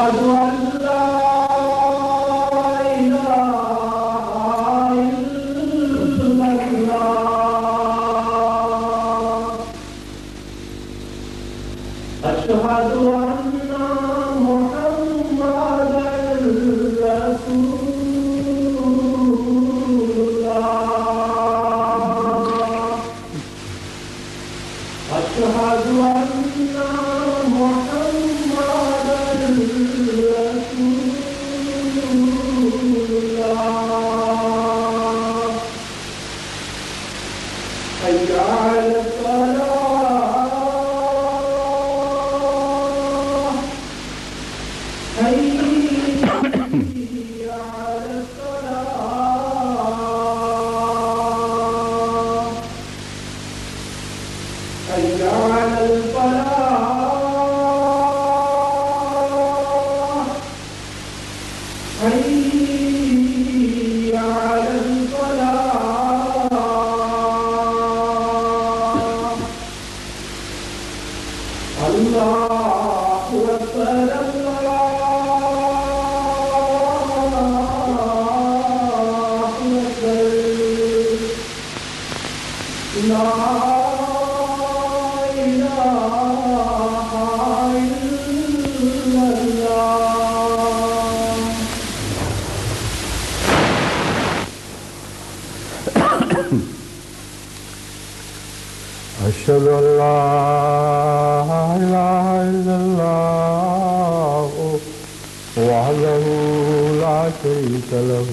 أشهد أن لا إله إلا الله وحده لا شريك له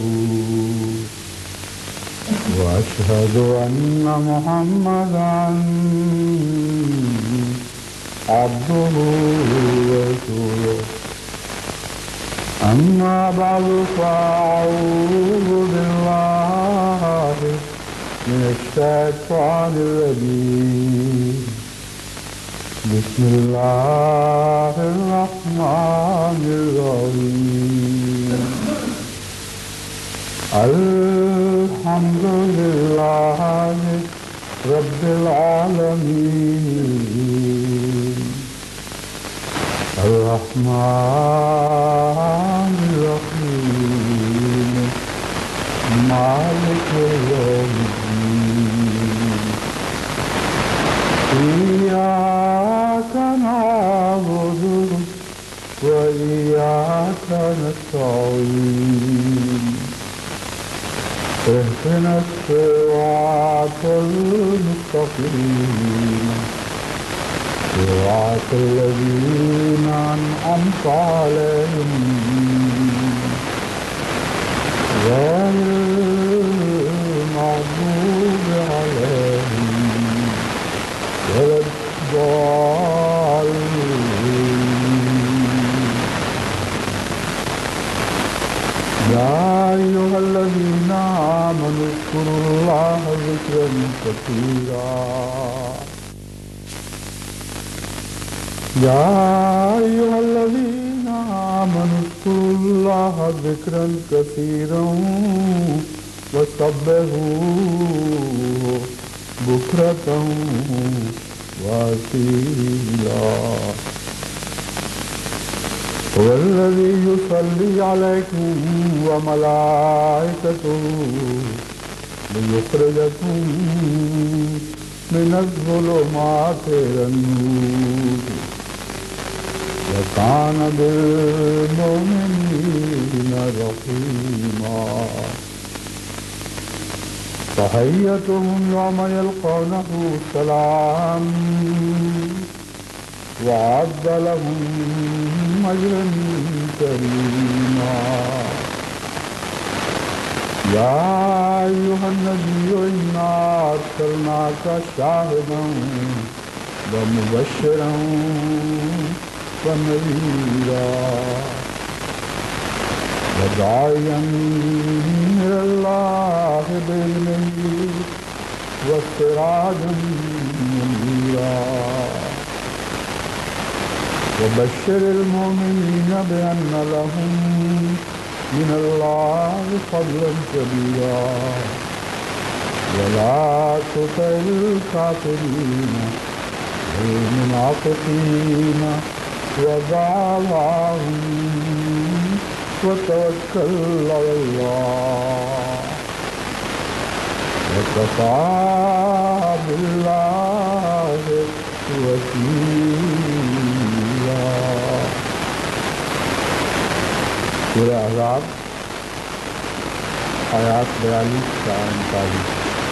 وأشهد أن محمدا عبده ورسوله أما بعد فأعوذ بالله من الشيطان الرجيم بسم الله الرحمن الرحيم الحمد لله رب العالمين الرحمن الرحيم مالك يوم إياك نعبد وإياك نستعين اهدنا الصراط المستقيم صراط الذين أنعمت عليهم غير المغضوب عليهم ولا الضالين. يا أيها الذين آمنوا اذكروا الله ذكرا كثيرا يا أيها الذين آمنوا اذكروا الله ذكرا كثيرا وسبحوه بكرة وأصيلا. هو الذي يصلي عليكم وملائكته ليخرجكم من الظلمات إلى النور وكان بالمؤمنين رحيما. تحيتهم يوم يلقونه سلام وأعد لهم أجرا كريما. يا أيها النبي إنا أرسلناك شاهدا ومبشرا ونذيرا وداعيا إلى الله بإذنه وسراجا منيرا. وبشر المؤمنين بأن لهم من الله فضلا كبيرا ولا تطع الكافرين والمنافقين وَدَعَوَاهُمْ وَتَوَكَّلْ عَلَى اللَّهِ وَكَفَى بِاللَّهِ وَكِيلًا۔ سورہ احزاب آیات 42 تا 39۔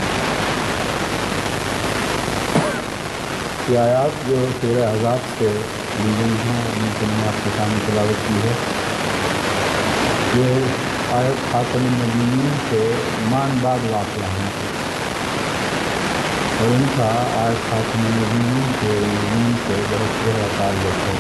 یہ آیات جو سورہ احزاب سے لی گئی ہیں ان کو میں نے آپ کے سامنے تلاوت کی ہے۔ یہ آیت خاتم النبیین سے ایمان بعد واقعہ ہیں اور ان کا آیت خاتم النبیین کے زمین سے بہت گہرا تعلق ہے۔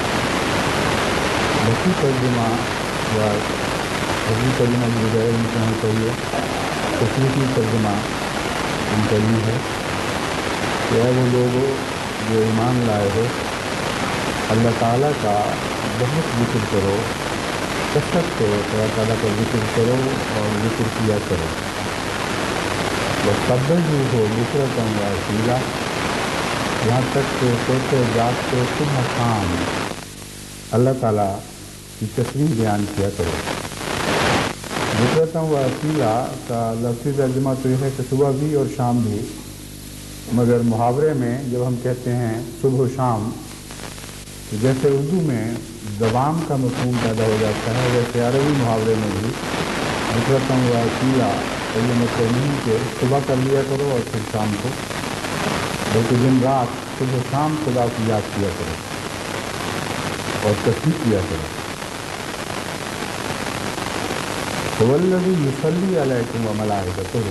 لکی ترجمہ یا حضور ترجمہ جو ہے ان کو ہونا چاہیے، تشریحی ترجمہ ان کا یہ ہے کہ اے وہ لوگوں جو ایمان لائے ہو، اللہ تعالیٰ کا بہت ذکر کرو، کثرت سے اللہ تعالیٰ کا ذکر کرو اور ذکر کیا کرو۔ وَسَبِّحُوهُ بُكْرَةً وَأَصِيلًا، یہاں تک کہ سوتے جاگتے صبح شام اللہ تعالیٰ کی تسبیح بیان کیا کرو۔ بُكْرَةً وَأَصِيلًا کا لفظی ترجمہ تو یہ ہے کہ صبح بھی اور شام بھی، مگر محاورے میں جب ہم کہتے ہیں صبح و شام، تو جیسے اردو میں دوام کا مفہوم پیدا ہو جاتا ہے، ویسے عربی محاورے میں بھی بُكْرَةً وَأَصِيلًا یہ مطلب نہیں کہ صبح کر لیا کرو اور پھر شام کو، بلکہ دن رات صبح و شام خدا کی یاد کیا کرو اور تسبیح کیا کرو۔ هُوَ الَّذِي يُصَلِّي عَلَيْكُمْ وَمَلَائِكَتُهُ،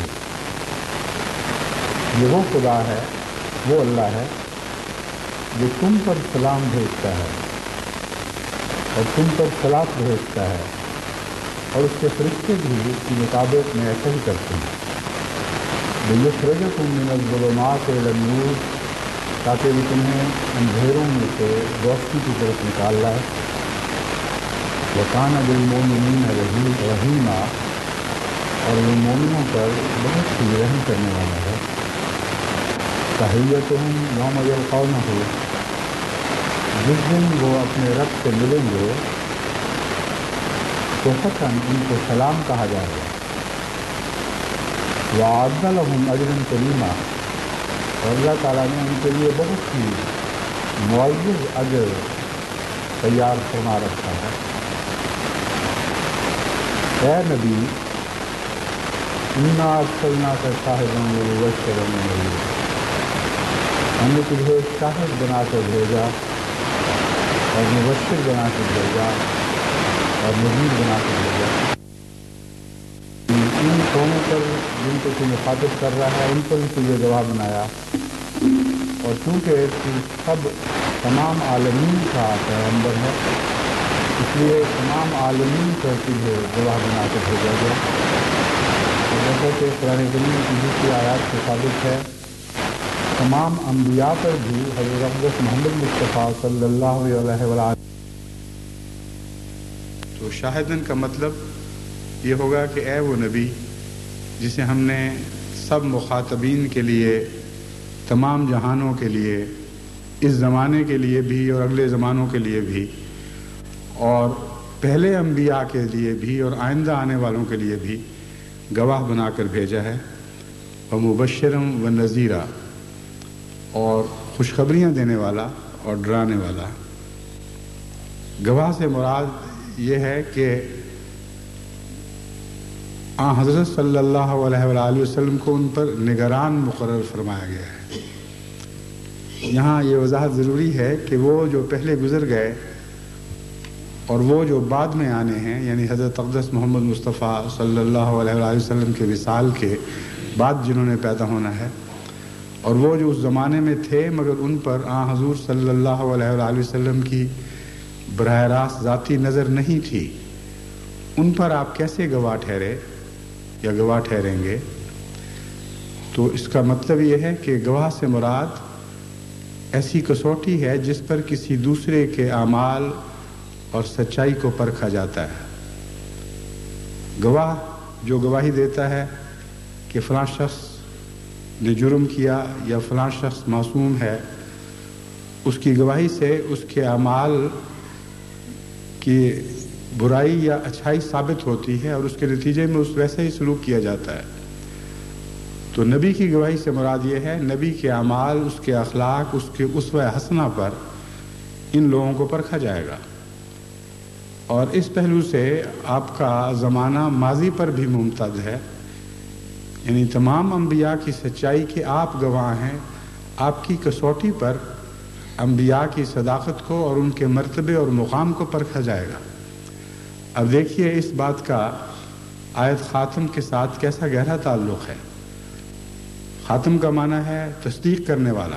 یہ وہ خدا ہے، وہ اللہ ہے جو تم پر سلام بھیجتا ہے اور تم پر صلاۃ بھیجتا ہے، اور اس کے فرشتے بھی اس کی مطابق میں ایسا ہی کرتے ہیں۔ لِيُخْرِجَكُم مِّنَ الظُّلُمَاتِ إِلَى النُّورِ، تاکہ وہ تمہیں اندھیروں میں سے روشنی کی طرف نکال لائے۔ وَكَانَ بِالْمُؤْمِنِينَ رَحِيمًا، اور وہ مومنوں پر بہت ہی رحم کرنے والا ہے۔ تَحِيَّتُهُمْ يَوْمَ يَلْقَوْنَهُ، جس دن وہ اپنے رب سے ملیں گے تو حسن ان کو سلام کہا جائے گا۔ وَأَعَدَّ لَهُمْ أَجْرًا كَرِيمًا، اور اللہ تعالیٰ نے ان کے لیے بہت ہی معزز اجر تیار فرما رکھا ہے۔ اے نبی، اِنَّا أَرْسَلْنَاكَ شَاهِدًا وَمُبَشِّرًا وَنَذِيرًا، ہم نے تجھے شاہد بنا کر بھیجا اور مبشر بنا کر بھیجا اور نذیر بنا کر بھیجا۔ ان قوموں پر جن کو تو مخاطب کر رہا ہے ان پر بھی تجھے گواہ بنایا، اور چونکہ تو سب تمام عالمین کا پیغمبر ہے اس لیے تمام عالمین پر تجھے گواہ بنا کر بھیجا گیا۔ اور جیسا کہ قرآن کریم کی دوسری آیات سے ثابت ہے، تمام انبیاء پر بھی حضرت اقدس محمد مصطفیٰ صلی اللہ علیہ وآلہ۔ تو شاہدن کا مطلب یہ ہوگا کہ اے وہ نبی جسے ہم نے سب مخاطبین کے لیے، تمام جہانوں کے لیے، اس زمانے کے لیے بھی اور اگلے زمانوں کے لیے بھی، اور پہلے انبیاء کے لیے بھی اور آئندہ آنے والوں کے لیے بھی گواہ بنا کر بھیجا ہے۔ وَمُبَشِّرًا وَنَذِيرًا، اور خوشخبریاں دینے والا اور ڈرانے والا۔ گواہ سے مراد یہ ہے کہ حضرت صلی اللہ علیہ وآلہ وسلم کو ان پر نگران مقرر فرمایا گیا ہے۔ یہاں یہ وضاحت ضروری ہے کہ وہ جو پہلے گزر گئے اور وہ جو بعد میں آنے ہیں، یعنی حضرت اقدس محمد مصطفیٰ صلی اللہ علیہ وآلہ وسلم کے وصال کے بعد جنہوں نے پیدا ہونا ہے، اور وہ جو اس زمانے میں تھے مگر ان پر حضور صلی اللہ علیہ وآلہ وسلم کی براہ راست ذاتی نظر نہیں تھی، ان پر آپ کیسے گواہ ٹھہرے یا گواہ ٹھہریں گے؟ تو اس کا مطلب یہ ہے کہ گواہ سے مراد ایسی کسوٹی ہے جس پر کسی دوسرے کے اعمال اور سچائی کو پرکھا جاتا ہے۔ گواہ جو گواہی دیتا ہے کہ فلاں شخص نے جرم کیا یا فلاں شخص معصوم ہے، اس کی گواہی سے اس کے اعمال کی برائی یا اچھائی ثابت ہوتی ہے اور اس کے نتیجے میں اس ویسے ہی سلوک کیا جاتا ہے۔ تو نبی کی گواہی سے مراد یہ ہے نبی کے اعمال، اس کے اخلاق، اس کے اسوہ حسنہ پر ان لوگوں کو پرکھا جائے گا۔ اور اس پہلو سے آپ کا زمانہ ماضی پر بھی ممتد ہے، یعنی تمام انبیاء کی سچائی کے آپ گواہ ہیں۔ آپ کی کسوٹی پر انبیاء کی صداقت کو اور ان کے مرتبے اور مقام کو پرکھا جائے گا۔ اب دیکھیے اس بات کا آیت خاتم کے ساتھ کیسا گہرا تعلق ہے۔ خاتم کا معنی ہے تصدیق کرنے والا،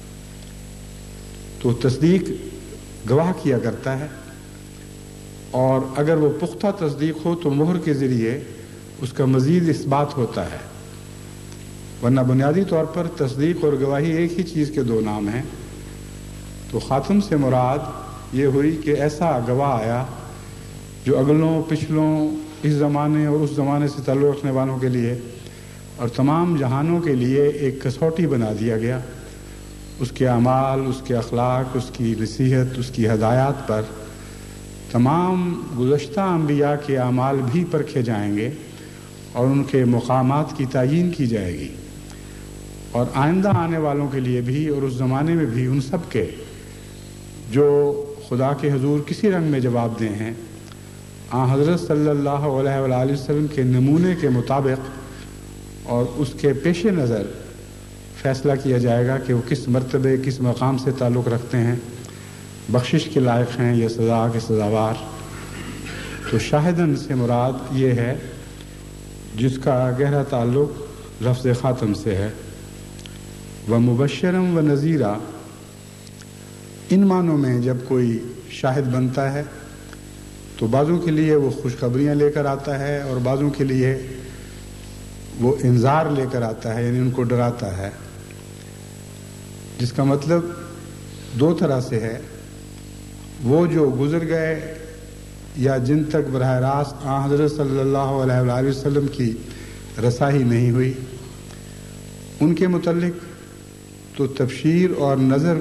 تو تصدیق گواہ کیا کرتا ہے، اور اگر وہ پختہ تصدیق ہو تو مہر کے ذریعے اس کا مزید اثبات ہوتا ہے، ورنہ بنیادی طور پر تصدیق اور گواہی ایک ہی چیز کے دو نام ہیں۔ تو خاتم سے مراد یہ ہوئی کہ ایسا گواہ آیا جو اگلوں پچھلوں اس زمانے اور اس زمانے سے تعلق رکھنے والوں کے لیے اور تمام جہانوں کے لیے ایک کسوٹی بنا دیا گیا۔ اس کے اعمال، اس کے اخلاق، اس کی نصیحت، اس کی ہدایات پر تمام گزشتہ انبیاء کے اعمال بھی پرکھے جائیں گے اور ان کے مقامات کی تعیین کی جائے گی، اور آئندہ آنے والوں کے لیے بھی اور اس زمانے میں بھی ان سب کے جو خدا کے حضور کسی رنگ میں جواب دے ہیں، حضرت صلی اللہ علیہ وآلہ وسلم کے نمونے کے مطابق اور اس کے پیش نظر فیصلہ کیا جائے گا کہ وہ کس مرتبے کس مقام سے تعلق رکھتے ہیں، بخشش کے لائق ہیں یا سزا کے سزاوار۔ تو شاہدن سے مراد یہ ہے جس کا گہرا تعلق لفظ خاتم سے ہے۔ ومبشرم و نذیرا، ان معنوں میں جب کوئی شاہد بنتا ہے تو بعضوں کے لیے وہ خوشخبریاں لے کر آتا ہے اور بعضوں کے لیے وہ انذار لے کر آتا ہے، یعنی ان کو ڈراتا ہے، جس کا مطلب دو طرح سے ہے۔ وہ جو گزر گئے یا جن تک براہ راست حضرت صلی اللہ علیہ وآلہ وسلم کی رسائی نہیں ہوئی، ان کے متعلق تو تبشیر اور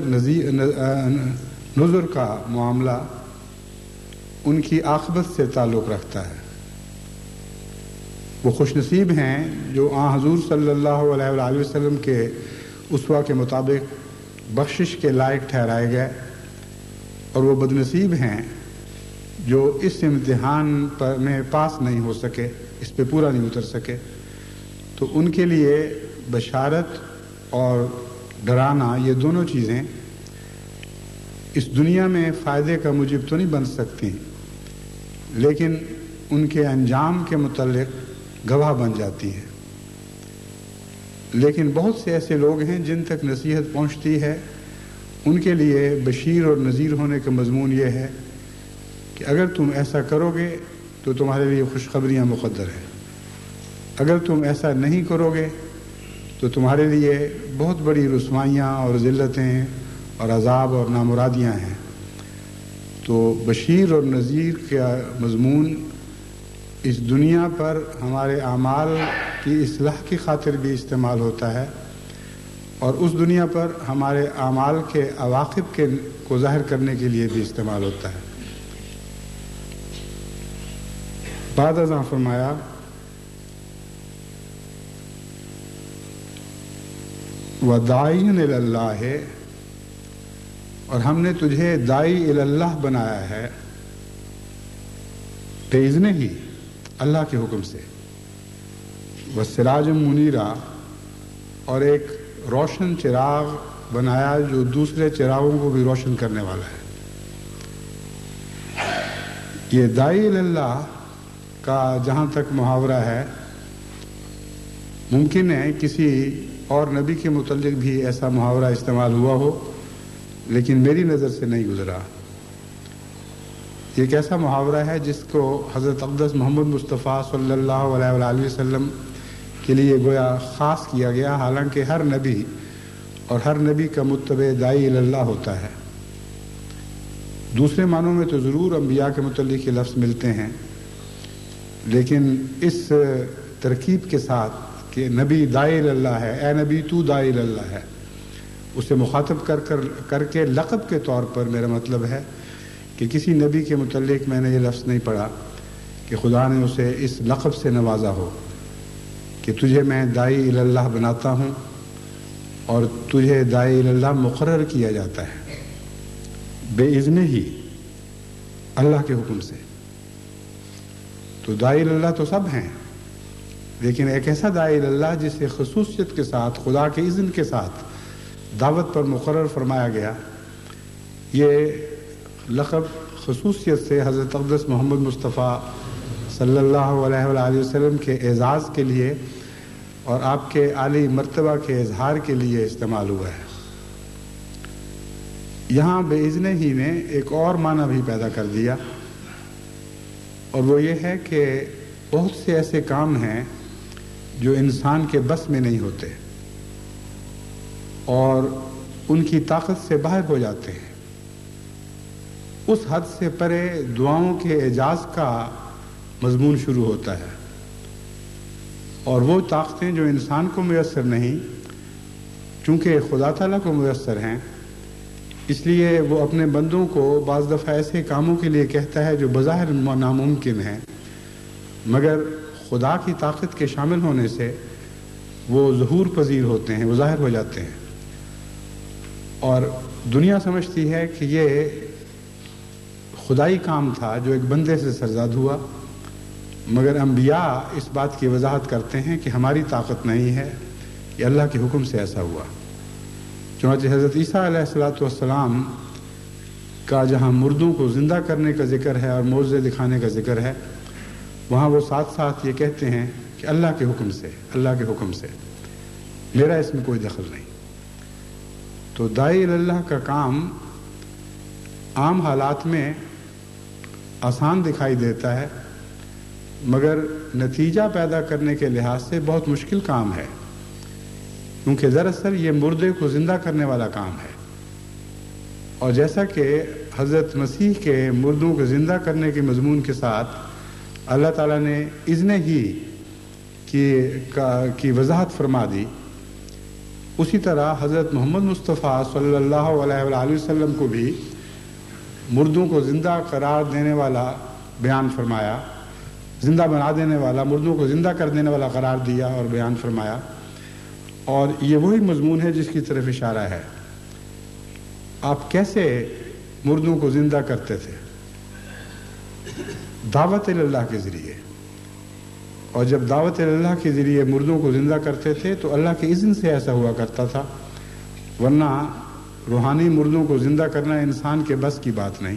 نذر کا معاملہ ان کی عاقبت سے تعلق رکھتا ہے۔ وہ خوش نصیب ہیں جو حضور صلی اللہ علیہ وآلہ وسلم کے اسوہ کے مطابق بخشش کے لائق ٹھہرائے گئے، اور وہ بدنصیب ہیں جو اس امتحان میں پاس نہیں ہو سکے، اس پہ پورا نہیں اتر سکے۔ تو ان کے لیے بشارت اور ڈرانا، یہ دونوں چیزیں اس دنیا میں فائدے کا موجب تو نہیں بن سکتی، لیکن ان کے انجام کے متعلق گواہ بن جاتی ہیں۔ لیکن بہت سے ایسے لوگ ہیں جن تک نصیحت پہنچتی ہے، ان کے لیے بشیر اور نذیر ہونے کا مضمون یہ ہے کہ اگر تم ایسا کرو گے تو تمہارے لیے خوشخبریاں مقدر ہیں، اگر تم ایسا نہیں کرو گے تو تمہارے لیے بہت بڑی رسوائیاں اور ذلتیں اور عذاب اور نامرادیاں ہیں۔ تو بشیر اور نذیر کا مضمون اس دنیا پر ہمارے اعمال کی اصلاح کی خاطر بھی استعمال ہوتا ہے، اور اس دنیا پر ہمارے اعمال کے عواقب کو ظاہر کرنے کے لیے بھی استعمال ہوتا ہے۔ بعد ازاں فرمایا وَدَاعِيًا إِلَى اللَّهِ، اور ہم نے تجھے داعی الی اللہ بنایا ہے بِإِذْنِهِ ہی، اللہ کے حکم سے، وَسِرَاجًا مُنِيرًا، اور ایک روشن چراغ بنایا جو دوسرے چراغوں کو بھی روشن کرنے والا ہے۔ یہ داعی الی اللہ کا جہاں تک محاورہ ہے، ممکن ہے کسی اور نبی کے متعلق بھی ایسا محاورہ استعمال ہوا ہو، لیکن میری نظر سے نہیں گزرا۔ یہ ایک ایسا محاورہ ہے جس کو حضرت اقدس محمد مصطفیٰ صلی اللہ علیہ وآلہ وسلم کے لیے گویا خاص کیا گیا، حالانکہ ہر نبی اور ہر نبی کا متبع داعی الی اللہ ہوتا ہے۔ دوسرے معنوں میں تو ضرور انبیاء کے متعلق یہ لفظ ملتے ہیں، لیکن اس ترکیب کے ساتھ کہ نبی داعی الی اللہ ہے، اے نبی تو داعی الی اللہ ہے، اسے مخاطب کر کے لقب کے طور پر میرا مطلب ہے کہ کسی نبی کے متعلق میں نے یہ لفظ نہیں پڑھا کہ خدا نے اسے اس لقب سے نوازا ہو کہ تجھے میں داعی اللہ بناتا ہوں اور تجھے داعی اللہ مقرر کیا جاتا ہے بے اذن ہی اللہ کے حکم سے۔ تو داعی اللہ تو سب ہیں، لیکن ایک ایسا داعی اللہ جسے خصوصیت کے ساتھ خدا کے اذن کے ساتھ دعوت پر مقرر فرمایا گیا، یہ لقب خصوصیت سے حضرت اقدس محمد مصطفیٰ صلی اللہ علیہ وآلہ وسلم کے اعزاز کے لیے اور آپ کے عالی مرتبہ کے اظہار کے لیے استعمال ہوا ہے۔ یہاں بے اذن ہی نے ایک اور معنی بھی پیدا کر دیا، اور وہ یہ ہے کہ بہت سے ایسے کام ہیں جو انسان کے بس میں نہیں ہوتے اور ان کی طاقت سے باہر ہو جاتے ہیں۔ اس حد سے پرے دعاؤں کے اعجاز کا مضمون شروع ہوتا ہے، اور وہ طاقتیں جو انسان کو میسر نہیں، چونکہ خدا تعالیٰ کو میسر ہیں، اس لیے وہ اپنے بندوں کو بعض دفعہ ایسے کاموں کے لیے کہتا ہے جو بظاہر ناممکن ہیں، مگر خدا کی طاقت کے شامل ہونے سے وہ ظہور پذیر ہوتے ہیں، وہ ظاہر ہو جاتے ہیں، اور دنیا سمجھتی ہے کہ یہ خدائی کام تھا جو ایک بندے سے سرزاد ہوا، مگر انبیاء اس بات کی وضاحت کرتے ہیں کہ ہماری طاقت نہیں ہے، یہ اللہ کے حکم سے ایسا ہوا۔ چنانچہ حضرت عیسیٰ علیہ السلام کا جہاں مردوں کو زندہ کرنے کا ذکر ہے اور معجزے دکھانے کا ذکر ہے، وہاں وہ ساتھ ساتھ یہ کہتے ہیں کہ اللہ کے حکم سے، اللہ کے حکم سے، میرا اس میں کوئی دخل نہیں۔ تو داعی اللہ کا کام عام حالات میں آسان دکھائی دیتا ہے، مگر نتیجہ پیدا کرنے کے لحاظ سے بہت مشکل کام ہے، کیونکہ دراصل یہ مردے کو زندہ کرنے والا کام ہے، اور جیسا کہ حضرت مسیح کے مردوں کو زندہ کرنے کے مضمون کے ساتھ اللہ تعالیٰ نے اذن ہی کی وضاحت فرما دی، اسی طرح حضرت محمد مصطفیٰ صلی اللہ علیہ وآلہ وسلم کو بھی مردوں کو زندہ قرار دینے والا بیان فرمایا، زندہ بنا دینے والا، مردوں کو زندہ کر دینے والا قرار دیا اور بیان فرمایا، اور یہ وہی مضمون ہے جس کی طرف اشارہ ہے۔ آپ کیسے مردوں کو زندہ کرتے تھے؟ دعوت اللہ کے ذریعے، اور جب دعوت اللہ کے ذریعے مردوں کو زندہ کرتے تھے تو اللہ کے اذن سے ایسا ہوا کرتا تھا، ورنہ روحانی مردوں کو زندہ کرنا انسان کے بس کی بات نہیں۔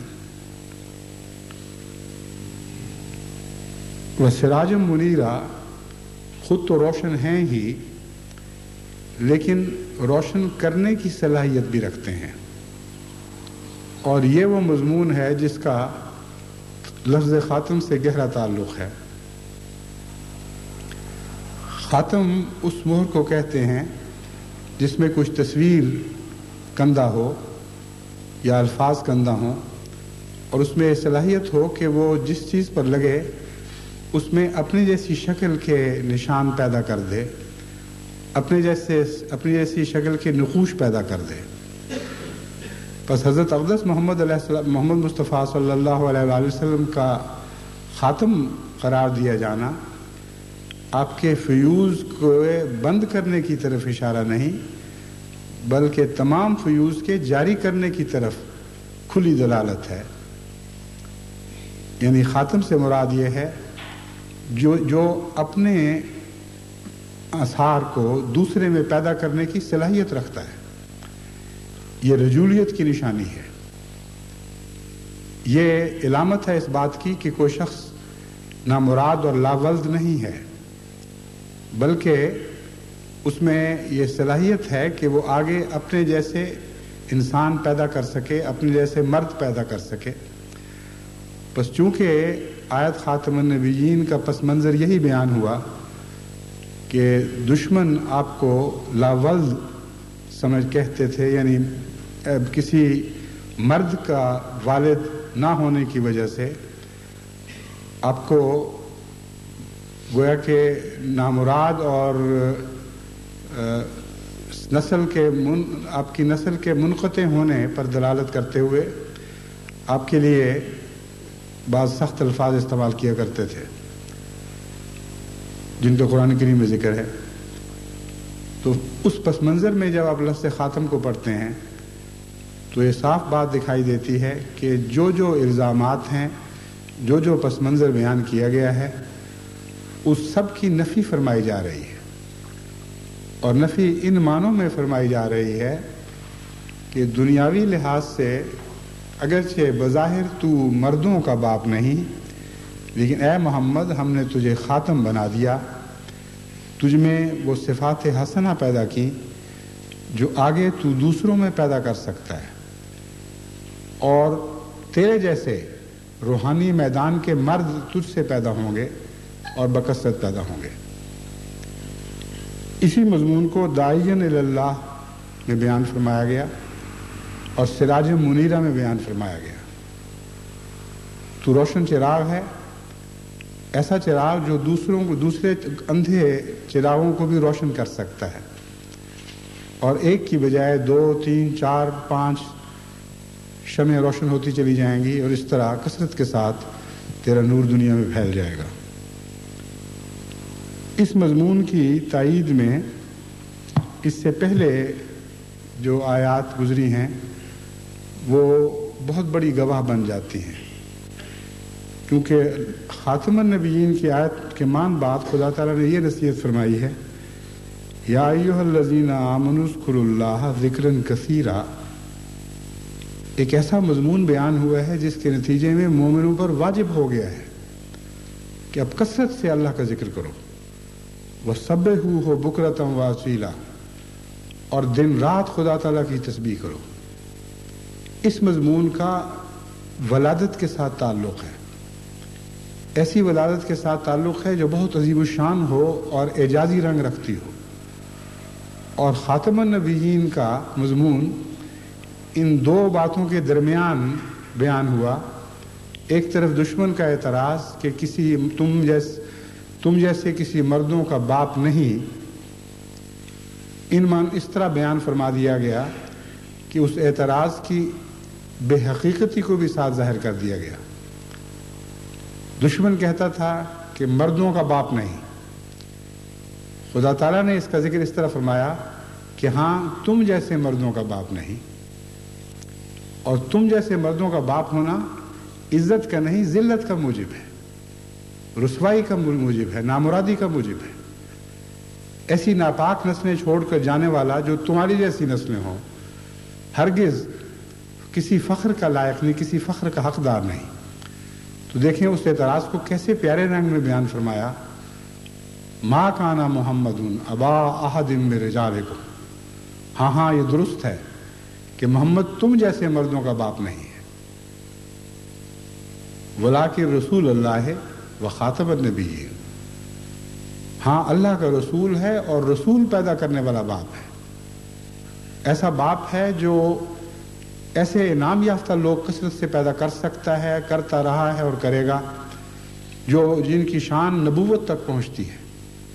وسراجم منیرہ، خود تو روشن ہیں ہی، لیکن روشن کرنے کی صلاحیت بھی رکھتے ہیں، اور یہ وہ مضمون ہے جس کا لفظ خاتم سے گہرا تعلق ہے۔ خاتم اس مہر کو کہتے ہیں جس میں کچھ تصویر کندہ ہو یا الفاظ کندہ ہوں، اور اس میں صلاحیت ہو کہ وہ جس چیز پر لگے اس میں اپنی جیسی شکل کے نشان پیدا کر دے، اپنی جیسی شکل کے نقوش پیدا کر دے۔ بس حضرت اقدس محمد مصطفیٰ صلی اللہ علیہ وآلہ وسلم کا خاتم قرار دیا جانا آپ کے فیوز کو بند کرنے کی طرف اشارہ نہیں، بلکہ تمام فیوز کے جاری کرنے کی طرف کھلی دلالت ہے۔ یعنی خاتم سے مراد یہ ہے جو اپنے اثار کو دوسرے میں پیدا کرنے کی صلاحیت رکھتا ہے، یہ رجولیت کی نشانی ہے، یہ علامت ہے اس بات کی کہ کوئی شخص نامراد اور لاولد نہیں ہے، بلکہ اس میں یہ صلاحیت ہے کہ وہ آگے اپنے جیسے انسان پیدا کر سکے، اپنے جیسے مرد پیدا کر سکے۔ بس چونکہ آیت خاتم النبیین کا پس منظر یہی بیان ہوا کہ دشمن آپ کو لاولد کہتے تھے، یعنی کسی مرد کا والد نہ ہونے کی وجہ سے آپ کو گویا کہ نامراد اور آپ کی نسل کے منقطع ہونے پر دلالت کرتے ہوئے آپ کے لیے بعض سخت الفاظ استعمال کیا کرتے تھے جن کا قرآن کریم میں ذکر ہے. تو اس پس منظر میں جب آپ لفظ خاتم کو پڑھتے ہیں تو یہ صاف بات دکھائی دیتی ہے کہ جو الزامات ہیں، جو پس منظر بیان کیا گیا ہے، اس سب کی نفی فرمائی جا رہی ہے. اور نفی ان معنوں میں فرمائی جا رہی ہے کہ دنیاوی لحاظ سے اگرچہ بظاہر تو مردوں کا باپ نہیں، لیکن اے محمد ہم نے تجھے خاتم بنا دیا، تجھ میں وہ صفات حسنہ پیدا کی جو آگے تو دوسروں میں پیدا کر سکتا ہے، اور تیرے جیسے روحانی میدان کے مرد تجھ سے پیدا ہوں گے اور بکثرت پیدا ہوں گے. اسی مضمون کو داعین الی اللہ میں بیان فرمایا گیا اور سراج منیرہ میں بیان فرمایا گیا. تو روشن چراغ ہے، ایسا چراغ جو دوسرے اندھے چراغوں کو بھی روشن کر سکتا ہے، اور ایک کی بجائے 2 3 4 5 شمعیں روشن ہوتی چلی جائیں گی، اور اس طرح کثرت کے ساتھ تیرا نور دنیا میں پھیل جائے گا. اس مضمون کی تائید میں اس سے پہلے جو آیات گزری ہیں وہ بہت بڑی گواہ بن جاتی ہیں، کیونکہ خاتم النبیین کی آیت کے مان بعد خدا تعالیٰ نے یہ نصیحت فرمائی ہے، یا ایھا الذین آمنوا اذکروا اللہ ذکرا کثیرا. ایک ایسا مضمون بیان ہوا ہے جس کے نتیجے میں مومنوں پر واجب ہو گیا ہے کہ اب کثرت سے اللہ کا ذکر کرو، وَسَبِّحُوهُ بُكْرَةً وَأَصِيلًا، اور دن رات خدا تعالیٰ کی تسبیح کرو. اس مضمون کا ولادت کے ساتھ تعلق ہے، ایسی ولادت کے ساتھ تعلق ہے جو بہت عظیم الشان ہو اور اعجازی رنگ رکھتی ہو. اور خاتم النبیین کا مضمون ان دو باتوں کے درمیان بیان ہوا. ایک طرف دشمن کا اعتراض کہ تم جیسے کسی مردوں کا باپ نہیں، اس طرح بیان فرما دیا گیا کہ اس اعتراض کی بے حقیقتی کو بھی ساتھ ظاہر کر دیا گیا. دشمن کہتا تھا کہ مردوں کا باپ نہیں، خدا تعالیٰ نے اس کا ذکر اس طرح فرمایا کہ ہاں تم جیسے مردوں کا باپ نہیں، اور تم جیسے مردوں کا باپ ہونا عزت کا نہیں ذلت کا موجب ہے، رسوائی کا موجب ہے، نامرادی کا موجب ہے. ایسی ناپاک نسلیں چھوڑ کر جانے والا جو تمہاری جیسی نسلیں ہوں ہرگز کسی فخر کا لائق نہیں، کسی فخر کا حقدار نہیں. تو دیکھیں اس اعتراض کو کیسے پیارے رنگ میں بیان فرمایا، ما کان محمد ابا احد من رجالکم. ہاں یہ درست ہے کہ محمد تم جیسے مردوں کا باپ نہیں ہے، ولکن رسول اللہ و خاتم النبیین. ہاں اللہ کا رسول ہے اور رسول پیدا کرنے والا باپ ہے. ایسا باپ ہے جو ایسے انعام یافتہ لوگ کثرت سے پیدا کر سکتا ہے، کرتا رہا ہے اور کرے گا، جن کی شان نبوت تک پہنچتی ہے.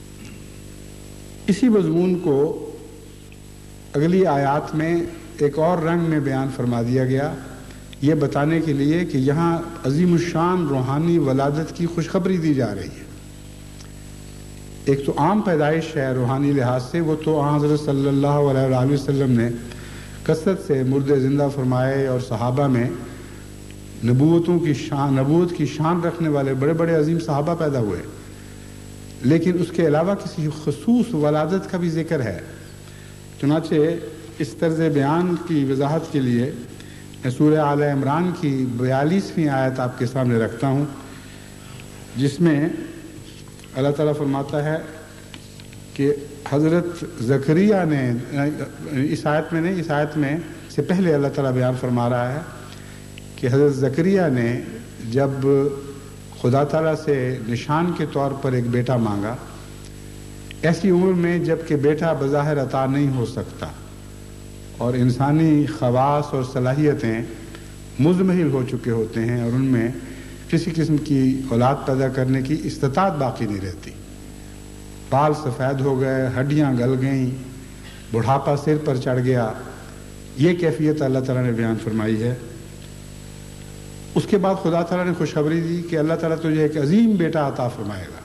اسی مضمون کو اگلی آیات میں ایک اور رنگ میں بیان فرما دیا گیا، یہ بتانے کے لیے کہ یہاں عظیم الشان روحانی ولادت کی خوشخبری دی جا رہی ہے. ایک تو عام پیدائش ہے روحانی لحاظ سے، وہ تو حضرت صلی اللہ علیہ وآلہ وسلم نے کثرت سے مردے زندہ فرمائے، اور صحابہ میں نبوت کی شان رکھنے والے بڑے بڑے عظیم صحابہ پیدا ہوئے. لیکن اس کے علاوہ کسی خصوص ولادت کا بھی ذکر ہے. چنانچہ اس طرز بیان کی وضاحت کے لیے سورہ آل عمران کی 42ویں آیت آپ کے سامنے رکھتا ہوں، جس میں اللہ تعالیٰ فرماتا ہے کہ حضرت زکریا نے، اس آیت میں سے پہلے اللہ تعالیٰ بیان فرما رہا ہے کہ حضرت زکریا نے جب خدا تعالیٰ سے نشان کے طور پر ایک بیٹا مانگا، ایسی عمر میں جب کہ بیٹا بظاہر عطا نہیں ہو سکتا اور انسانی خواص اور صلاحیتیں مزمحل ہو چکے ہوتے ہیں اور ان میں کسی قسم کی اولاد پیدا کرنے کی استطاعت باقی نہیں رہتی، بال سفید ہو گئے، ہڈیاں گل گئیں، بڑھاپا سر پر چڑھ گیا، یہ کیفیت اللہ تعالیٰ نے بیان فرمائی ہے۔ اس کے بعد خدا تعالیٰ نے خوشخبری دی کہ اللہ تعالیٰ تجھے ایک عظیم بیٹا عطا فرمائے گا۔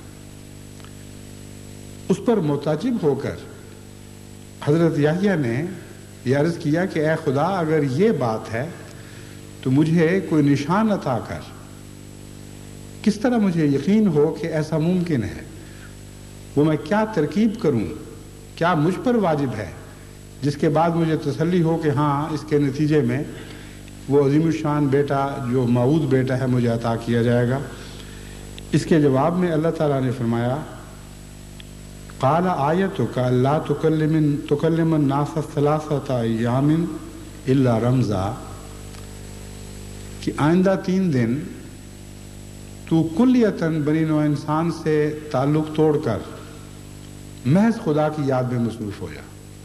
اس پر متعجب ہو کر حضرت یحییٰ نے یہ عرض کیا کہ اے خدا، اگر یہ بات ہے تو مجھے کوئی نشان عطا کر، کس طرح مجھے یقین ہو کہ ایسا ممکن ہے؟ وہ میں کیا ترکیب کروں، کیا مجھ پر واجب ہے جس کے بعد مجھے تسلی ہو کہ ہاں اس کے نتیجے میں وہ عظیم الشان بیٹا جو موعود بیٹا ہے مجھے عطا کیا جائے گا؟ اس کے جواب میں اللہ تعالیٰ نے فرمایا قال آیتک الا تکلم الناس ثلاثۃ ایام الا رمزا، کہ آئندہ 3 دن تو کلیتاً بنی نوع انسان سے تعلق توڑ کر محض خدا کی یاد میں مصروف ہو جا۔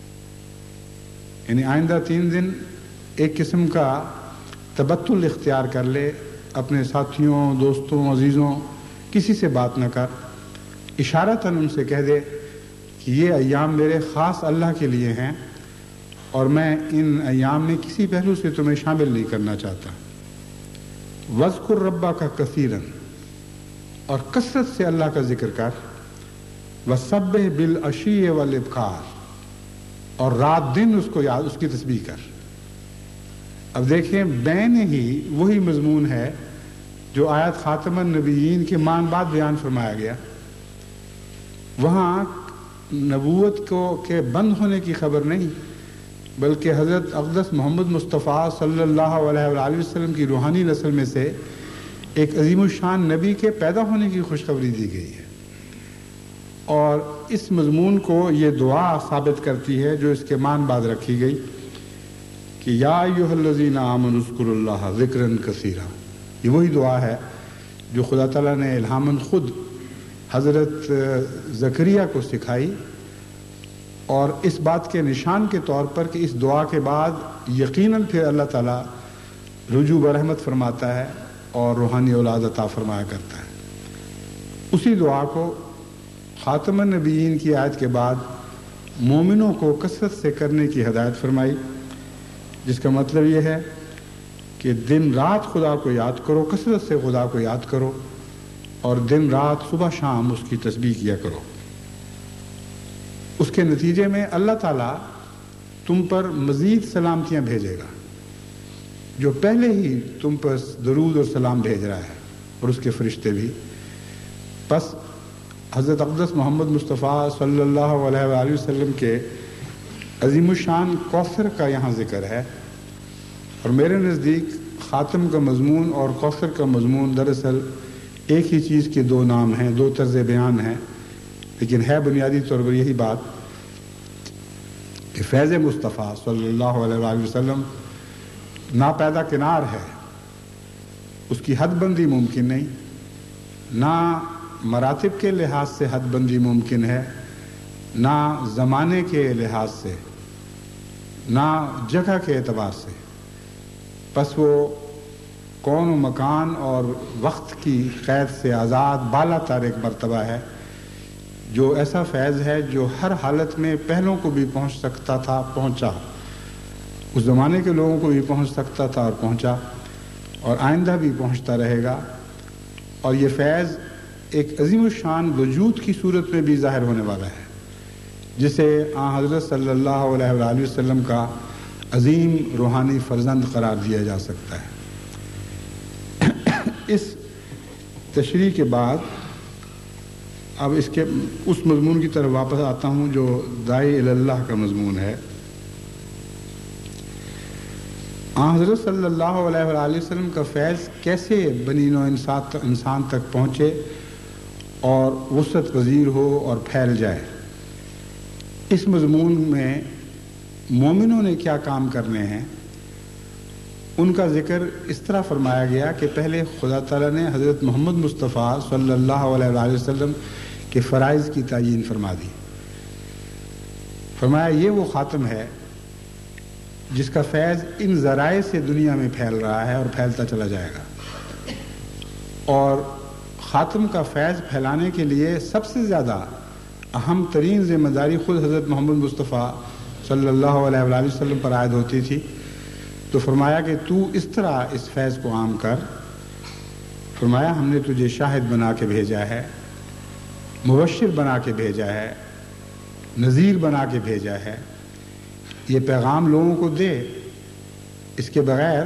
یعنی آئندہ 3 دن ایک قسم کا تبتل اختیار کر لے، اپنے ساتھیوں، دوستوں، عزیزوں، کسی سے بات نہ کر، اشارتاً ان سے کہہ دے کہ یہ ایام میرے خاص اللہ کے لیے ہیں اور میں ان ایام میں کسی پہلو سے تمہیں شامل نہیں کرنا چاہتا۔ وَاذْكُرْ رَبَّكَ كَثِيرًا، اور کثرت سے اللہ کا ذکر کر، وَسَبِّحْ بِالْعَشِيِّ وَالْإِبْكَارِ، اور رات دن اس کو یاد، اس کی تسبیح کر۔ اب دیکھیں بین ہی وہی مضمون ہے جو آیت خاتم النبیین کے مان بعد بیان فرمایا گیا۔ وہاں نبوت کے بند ہونے کی خبر نہیں، بلکہ حضرت اقدس محمد مصطفیٰ صلی اللہ علیہ وآلہ وسلم کی روحانی نسل میں سے ایک عظیم الشان نبی کے پیدا ہونے کی خوشخبری دی گئی ہے، اور اس مضمون کو یہ دعا ثابت کرتی ہے جو اس کے مان بعد رکھی گئی کہ یا ایھا الذین آمنوا اذکروا اللہ ذکرا کثیرا۔ یہ وہی دعا ہے جو خدا تعالیٰ نے الہاماً خود حضرت زکریا کو سکھائی، اور اس بات کے نشان کے طور پر کہ اس دعا کے بعد یقیناً پھر اللہ تعالیٰ رجوع برحمت فرماتا ہے اور روحانی اولاد عطا فرمایا کرتا ہے۔ اسی دعا کو خاتم النبیین کی آیت کے بعد مومنوں کو کثرت سے کرنے کی ہدایت فرمائی، جس کا مطلب یہ ہے کہ دن رات خدا کو یاد کرو، کثرت سے خدا کو یاد کرو، اور دن رات صبح شام اس کی تسبیح کیا کرو۔ اس کے نتیجے میں اللہ تعالیٰ تم پر مزید سلامتیاں بھیجے گا، جو پہلے ہی تم پر درود اور سلام بھیج رہا ہے، اور اس کے فرشتے بھی۔ پس حضرت اقدس محمد مصطفیٰ صلی اللہ علیہ وآلہ وسلم کے عظیم الشان کوثر کا یہاں ذکر ہے، اور میرے نزدیک خاتم کا مضمون اور کوثر کا مضمون دراصل ایک ہی چیز کے 2 نام ہیں، 2 طرز بیان ہیں، لیکن ہے بنیادی طور پر یہی بات کہ فیض مصطفیٰ صلی اللہ علیہ وآلہ وسلم ناپیدا کنار ہے، اس کی حد بندی ممکن نہیں، نہ مراتب کے لحاظ سے حد بندی ممکن ہے، نہ زمانے کے لحاظ سے، نہ جگہ کے اعتبار سے۔ پس وہ کون و مکان اور وقت کی قید سے آزاد بالا تر ایک مرتبہ ہے، جو ایسا فیض ہے جو ہر حالت میں پہلوں کو بھی پہنچ سکتا تھا، پہنچا، اس زمانے کے لوگوں کو بھی پہنچ سکتا تھا اور پہنچا، اور آئندہ بھی پہنچتا رہے گا۔ اور یہ فیض ایک عظیم الشان وجود کی صورت میں بھی ظاہر ہونے والا ہے، جسے آن حضرت صلی اللہ علیہ وآلہ وسلم کا عظیم روحانی فرزند قرار دیا جا سکتا ہے۔ اس تشریح کے بعد اب اس مضمون کی طرف واپس آتا ہوں جو داعی اللہ کا مضمون ہے۔ آن حضرت صلی اللہ علیہ وآلہ وسلم کا فیض کیسے بنی نوع انسان تک پہنچے اور وسعت پذیر ہو اور پھیل جائے، اس مضمون میں مومنوں نے کیا کام کرنے ہیں ان کا ذکر اس طرح فرمایا گیا کہ پہلے خدا تعالیٰ نے حضرت محمد مصطفیٰ صلی اللہ علیہ وآلہ وسلم کے فرائض کی تعیین فرما دی۔ فرمایا یہ وہ خاتم ہے جس کا فیض ان ذرائع سے دنیا میں پھیل رہا ہے اور پھیلتا چلا جائے گا، اور خاتم کا فیض پھیلانے کے لیے سب سے زیادہ اہم ترین ذمہ داری خود حضرت محمد مصطفیٰ صلی اللہ علیہ وآلہ وسلم پر عائد ہوتی تھی تو فرمایا کہ تو اس طرح اس فیض کو عام کر. فرمایا ہم نے تجھے شاہد بنا کے بھیجا ہے، مبشر بنا کے بھیجا ہے، نذیر بنا کے بھیجا ہے. یہ پیغام لوگوں کو دے، اس کے بغیر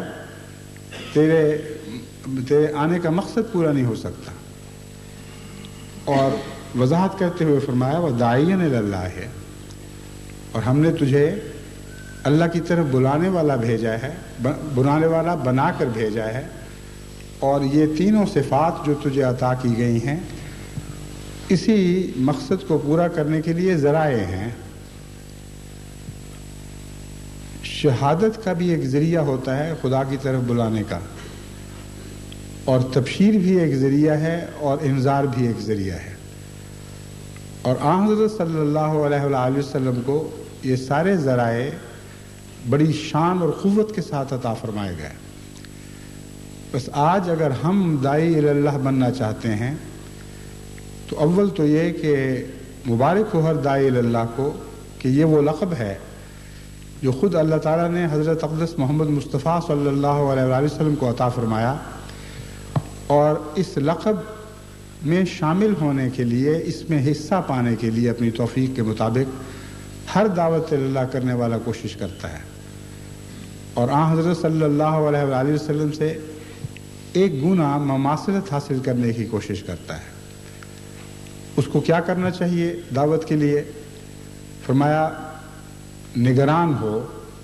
تیرے آنے کا مقصد پورا نہیں ہو سکتا. اور وضاحت کرتے ہوئے فرمایا وَدَاعِيًا إِلَى اللَّهِ ہے، اور ہم نے تجھے اللہ کی طرف بلانے والا بھیجا ہے، بلانے والا بنا کر بھیجا ہے. اور یہ تینوں صفات جو تجھے عطا کی گئی ہیں اسی مقصد کو پورا کرنے کے لیے ذرائع ہیں. شہادت کا بھی ایک ذریعہ ہوتا ہے خدا کی طرف بلانے کا، اور تبشیر بھی ایک ذریعہ ہے اور انذار بھی ایک ذریعہ ہے. اور آن حضرت صلی اللہ علیہ وآلہ وسلم کو یہ سارے ذرائع بڑی شان اور قوت کے ساتھ عطا فرمائے گئے. بس آج اگر ہم داعی اللہ بننا چاہتے ہیں تو اول تو یہ کہ مبارک ہو ہر داعی اللہ کو کہ یہ وہ لقب ہے جو خود اللہ تعالیٰ نے حضرت اقدس محمد مصطفیٰ صلی اللہ علیہ وآلہ وسلم کو عطا فرمایا. اور اس لقب میں شامل ہونے کے لیے، اس میں حصہ پانے کے لیے اپنی توفیق کے مطابق ہر دعوت اللہ کرنے والا کوشش کرتا ہے. اور آن حضرت صلی اللہ علیہ وآلہ وسلم سے ایک گنا مماثلت حاصل کرنے کی کوشش کرتا ہے. اس کو کیا کرنا چاہیے دعوت کے لیے؟ فرمایا نگران ہو.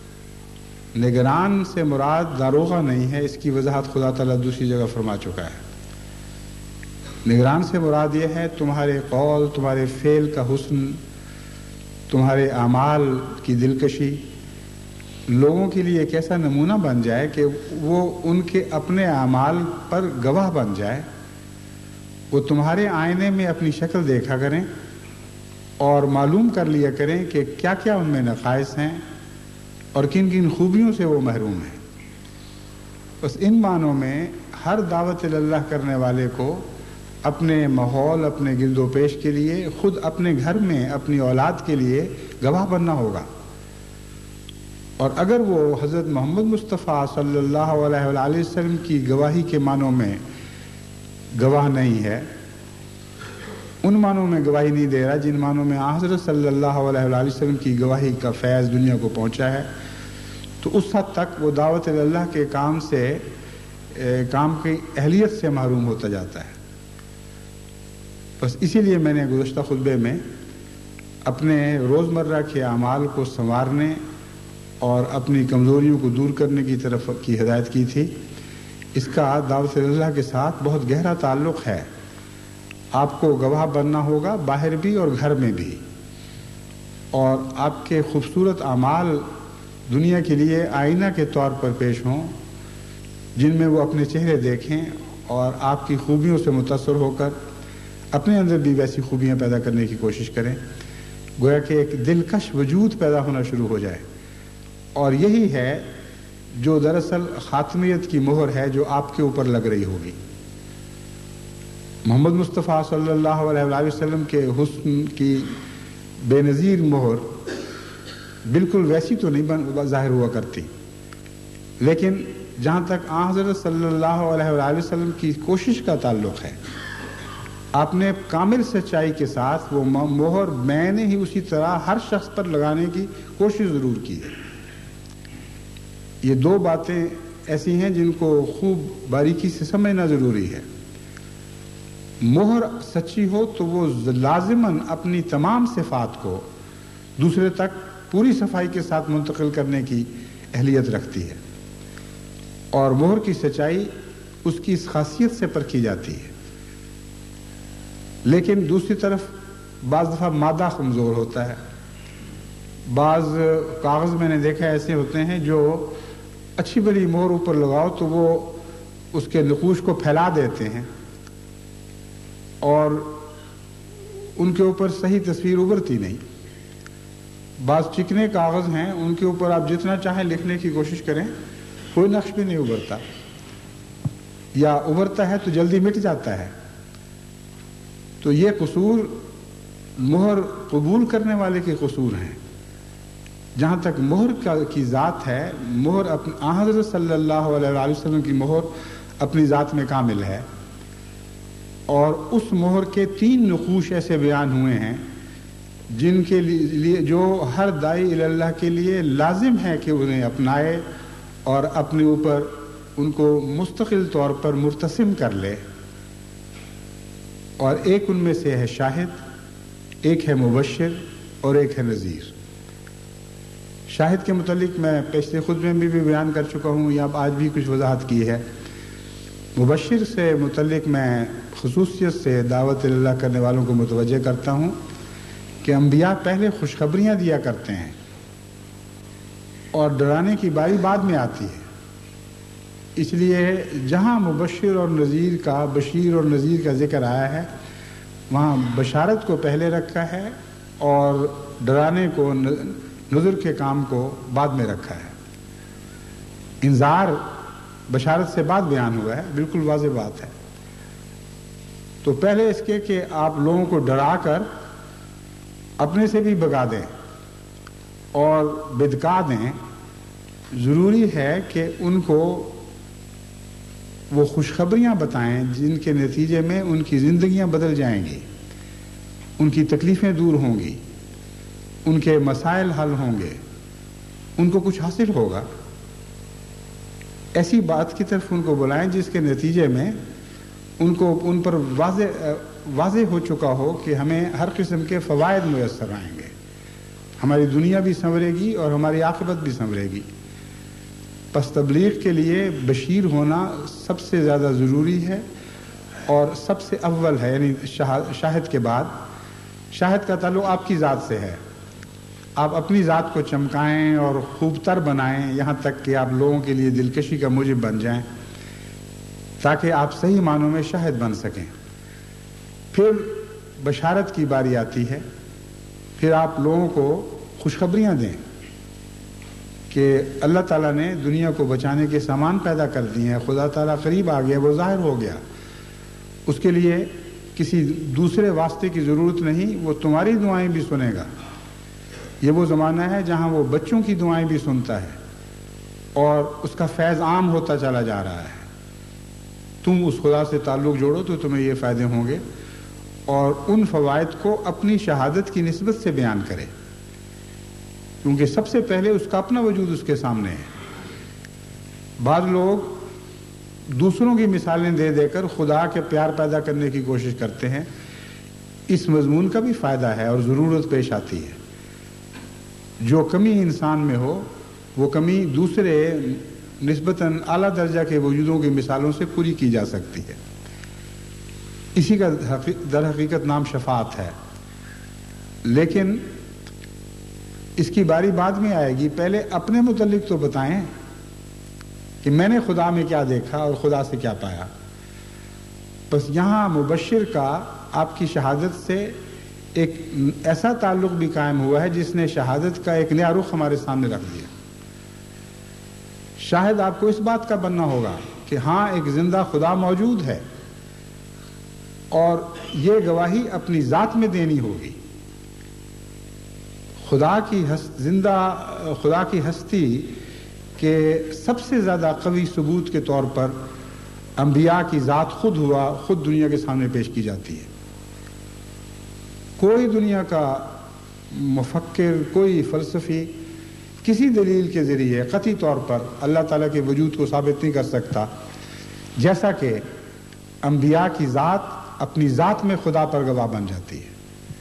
نگران سے مراد داروغہ نہیں ہے، اس کی وضاحت خدا تعالیٰ دوسری جگہ فرما چکا ہے. نگران سے مراد یہ ہے تمہارے قول، تمہارے فعل کا حسن، تمہارے اعمال کی دلکشی لوگوں کے لیے ایک ایسا نمونہ بن جائے کہ وہ ان کے اپنے اعمال پر گواہ بن جائے. وہ تمہارے آئینے میں اپنی شکل دیکھا کریں اور معلوم کر لیا کریں کہ کیا کیا ان میں نقائص ہیں اور کن کن خوبیوں سے وہ محروم ہیں. بس ان معنوں میں ہر دعوت اللہ کرنے والے کو اپنے ماحول، اپنے گرد و پیش کے لیے، خود اپنے گھر میں اپنی اولاد کے لیے گواہ بننا ہوگا. اور اگر وہ حضرت محمد مصطفیٰ صلی اللہ علیہ وآلہ وسلم کی گواہی کے معنوں میں گواہ نہیں ہے، ان معنوں میں گواہی نہیں دے رہا جن معنوں میں حضرت صلی اللہ علیہ وآلہ وسلم کی گواہی کا فیض دنیا کو پہنچا ہے، تو اس حد تک وہ دعوت اللہ کے کام کی اہلیت سے محروم ہوتا جاتا ہے. بس اسی لیے میں نے گزشتہ خطبے میں اپنے روزمرہ کے اعمال کو سنوارنے اور اپنی کمزوریوں کو دور کرنے کی طرف کی ہدایت کی تھی. اس کا دعوت اللہ کے ساتھ بہت گہرا تعلق ہے. آپ کو گواہ بننا ہوگا باہر بھی اور گھر میں بھی، اور آپ کے خوبصورت اعمال دنیا کے لیے آئینہ کے طور پر پیش ہوں جن میں وہ اپنے چہرے دیکھیں اور آپ کی خوبیوں سے متاثر ہو کر اپنے اندر بھی ویسی خوبیاں پیدا کرنے کی کوشش کریں، گویا کہ ایک دلکش وجود پیدا ہونا شروع ہو جائے. اور یہی ہے جو دراصل خاتمیت کی مہر ہے جو آپ کے اوپر لگ رہی ہوگی. محمد مصطفیٰ صلی اللہ علیہ وآلہ وسلم کے حسن کی بے نظیر مہر بالکل ویسی تو نہیں ظاہر ہوا کرتی، لیکن جہاں تک آن حضرت صلی اللہ علیہ وآلہ وسلم کی کوشش کا تعلق ہے، آپ نے کامل سچائی کے ساتھ وہ مہر میں نے ہی اسی طرح ہر شخص پر لگانے کی کوشش ضرور کی ہے. یہ دو باتیں ایسی ہیں جن کو خوب باریکی سے سمجھنا ضروری ہے. مہر سچی ہو تو وہ لازماً اپنی تمام صفات کو دوسرے تک پوری صفائی کے ساتھ منتقل کرنے کی اہلیت رکھتی ہے، اور مہر کی سچائی اس کی اس خاصیت سے پرکھی جاتی ہے. لیکن دوسری طرف بعض دفعہ مادہ کمزور ہوتا ہے. بعض کاغذ میں نے دیکھا ایسے ہوتے ہیں جو اچھی بڑی مہر اوپر لگاؤ تو وہ اس کے نقوش کو پھیلا دیتے ہیں اور ان کے اوپر صحیح تصویر ابھرتی نہیں. بعض چکنے کاغذ ہیں ان کے اوپر آپ جتنا چاہیں لکھنے کی کوشش کریں کوئی نقش بھی نہیں ابھرتا، یا ابھرتا ہے تو جلدی مٹ جاتا ہے. تو یہ قصور مہر قبول کرنے والے کے قصور ہیں. جہاں تک مہر کی ذات ہے، مہر حضرت صلی اللہ علیہ وسلم کی مہر اپنی ذات میں کامل ہے، اور اس مہر کے 3 نقوش ایسے بیان ہوئے ہیں جن کے لیے جو ہر داعی الی اللہ کے لیے لازم ہے کہ انہیں اپنائے اور اپنے اوپر ان کو مستقل طور پر مرتسم کر لے. اور ایک ان میں سے ہے شاہد، ایک ہے مبشر اور ایک ہے نذیر. شاہد کے متعلق میں پچھلے خطبے میں بھی بیان کر چکا ہوں، یا آج بھی کچھ وضاحت کی ہے. مبشر سے متعلق میں خصوصیت سے دعوت اللہ کرنے والوں کو متوجہ کرتا ہوں کہ انبیاء پہلے خوشخبریاں دیا کرتے ہیں اور ڈرانے کی باری بعد میں آتی ہے. اس لیے جہاں مبشر اور نذیر کا، بشیر اور نذیر کا ذکر آیا ہے، وہاں بشارت کو پہلے رکھا ہے اور ڈرانے کو، نذر کے کام کو بعد میں رکھا ہے. انذار بشارت سے بعد بیان ہوا ہے، بالکل واضح بات ہے. تو پہلے اس کے کہ آپ لوگوں کو ڈرا کر اپنے سے بھی بھگا دیں اور بدکا دیں، ضروری ہے کہ ان کو وہ خوشخبریاں بتائیں جن کے نتیجے میں ان کی زندگیاں بدل جائیں گی، ان کی تکلیفیں دور ہوں گی، ان کے مسائل حل ہوں گے، ان کو کچھ حاصل ہوگا. ایسی بات کی طرف ان کو بلائیں جس کے نتیجے میں ان پر واضح ہو چکا ہو کہ ہمیں ہر قسم کے فوائد میسر آئیں گے، ہماری دنیا بھی سنورے گی اور ہماری عاقبت بھی سنورے گی. پس تبلیغ کے لیے بشیر ہونا سب سے زیادہ ضروری ہے اور سب سے اول ہے، یعنی شاہد کے بعد. شاہد کا تعلق آپ کی ذات سے ہے. آپ اپنی ذات کو چمکائیں اور خوب تر بنائیں یہاں تک کہ آپ لوگوں کے لیے دلکشی کا موجب بن جائیں، تاکہ آپ صحیح معنوں میں شاہد بن سکیں. پھر بشارت کی باری آتی ہے، پھر آپ لوگوں کو خوشخبریاں دیں کہ اللہ تعالیٰ نے دنیا کو بچانے کے سامان پیدا کر دیے ہیں، خدا تعالیٰ قریب آ گیا، وہ ظاہر ہو گیا. اس کے لیے کسی دوسرے واسطے کی ضرورت نہیں، وہ تمہاری دعائیں بھی سنے گا. یہ وہ زمانہ ہے جہاں وہ بچوں کی دعائیں بھی سنتا ہے اور اس کا فیض عام ہوتا چلا جا رہا ہے. تم اس خدا سے تعلق جوڑو تو تمہیں یہ فائدے ہوں گے، اور ان فوائد کو اپنی شہادت کی نسبت سے بیان کرے، کیونکہ سب سے پہلے اس کا اپنا وجود اس کے سامنے ہے. بعض لوگ دوسروں کی مثالیں دے دے کر خدا کے پیار پیدا کرنے کی کوشش کرتے ہیں. اس مضمون کا بھی فائدہ ہے اور ضرورت پیش آتی ہے. جو کمی انسان میں ہو وہ کمی دوسرے نسبتاً اعلیٰ درجہ کے وجودوں کی مثالوں سے پوری کی جا سکتی ہے. اسی کا در حقیقت نام شفاعت ہے. لیکن اس کی باری بعد میں آئے گی. پہلے اپنے متعلق تو بتائیں کہ میں نے خدا میں کیا دیکھا اور خدا سے کیا پایا. بس یہاں مبشر کا آپ کی شہادت سے ایک ایسا تعلق بھی قائم ہوا ہے جس نے شہادت کا ایک نیا رخ ہمارے سامنے رکھ دیا. شاہد آپ کو اس بات کا بننا ہوگا کہ ہاں ایک زندہ خدا موجود ہے، اور یہ گواہی اپنی ذات میں دینی ہوگی. خدا کی ہستی کے سب سے زیادہ قوی ثبوت کے طور پر انبیاء کی ذات خود دنیا کے سامنے پیش کی جاتی ہے. کوئی دنیا کا مفکر، کوئی فلسفی کسی دلیل کے ذریعے قطعی طور پر اللہ تعالیٰ کے وجود کو ثابت نہیں کر سکتا، جیسا کہ انبیاء کی ذات اپنی ذات میں خدا پر گواہ بن جاتی ہے.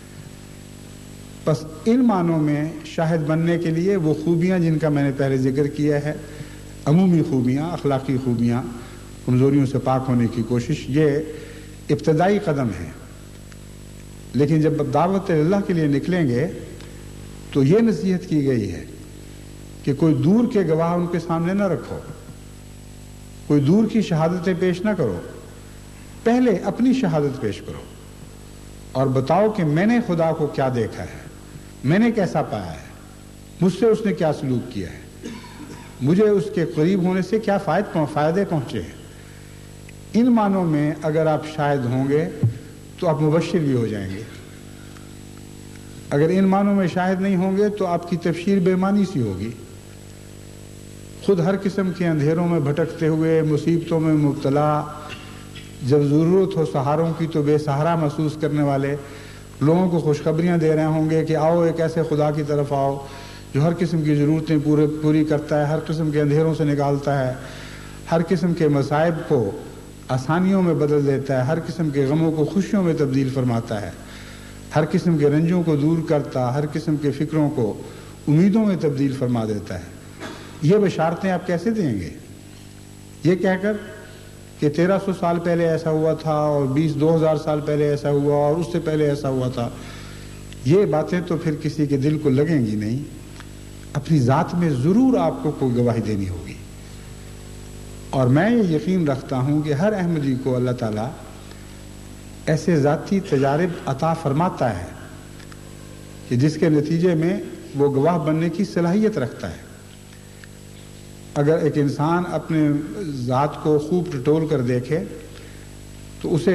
بس ان معنوں میں شاہد بننے کے لیے وہ خوبیاں جن کا میں نے پہلے ذکر کیا ہے، عمومی خوبیاں، اخلاقی خوبیاں، کمزوریوں سے پاک ہونے کی کوشش، یہ ابتدائی قدم ہے. لیکن جب دعوت اللہ کے لیے نکلیں گے تو یہ نصیحت کی گئی ہے کہ کوئی دور کے گواہ ان کے سامنے نہ رکھو، کوئی دور کی شہادتیں پیش نہ کرو، پہلے اپنی شہادت پیش کرو اور بتاؤ کہ میں نے خدا کو کیا دیکھا ہے، میں نے کیسا پایا ہے، مجھ سے اس نے کیا سلوک کیا ہے، مجھے اس کے قریب ہونے سے کیا فائدے پہنچے ہیں. ان معنوں میں اگر آپ شاہد ہوں گے تو آپ مبشر بھی ہو جائیں گے. اگر ان معنوں میں شاہد نہیں ہوں گے تو آپ کی تفسیر بے معنی سی ہوگی. خود ہر قسم کے اندھیروں میں بھٹکتے ہوئے، مصیبتوں میں مبتلا، جب ضرورت ہو سہاروں کی تو بے سہارا محسوس کرنے والے لوگوں کو خوشخبریاں دے رہے ہوں گے کہ آؤ ایک ایسے خدا کی طرف آؤ جو ہر قسم کی ضرورتیں پوری کرتا ہے، ہر قسم کے اندھیروں سے نکالتا ہے، ہر قسم کے مصائب کو آسانیوں میں بدل دیتا ہے، ہر قسم کے غموں کو خوشیوں میں تبدیل فرماتا ہے، ہر قسم کے رنجوں کو دور کرتا، ہر قسم کے فکروں کو امیدوں میں تبدیل فرما دیتا ہے. یہ بشارتیں آپ کیسے دیں گے؟ یہ کہہ کر کہ 1300 سال پہلے ایسا ہوا تھا اور 2000 سال پہلے ایسا ہوا اور اس سے پہلے ایسا ہوا تھا. یہ باتیں تو پھر کسی کے دل کو لگیں گی نہیں. اپنی ذات میں ضرور آپ کو کوئی گواہی دینی ہوگی. اور میں یہ یقین رکھتا ہوں کہ ہر احمدی کو اللہ تعالیٰ ایسے ذاتی تجارب عطا فرماتا ہے کہ جس کے نتیجے میں وہ گواہ بننے کی صلاحیت رکھتا ہے. اگر ایک انسان اپنے ذات کو خوب ٹٹول کر دیکھے تو اسے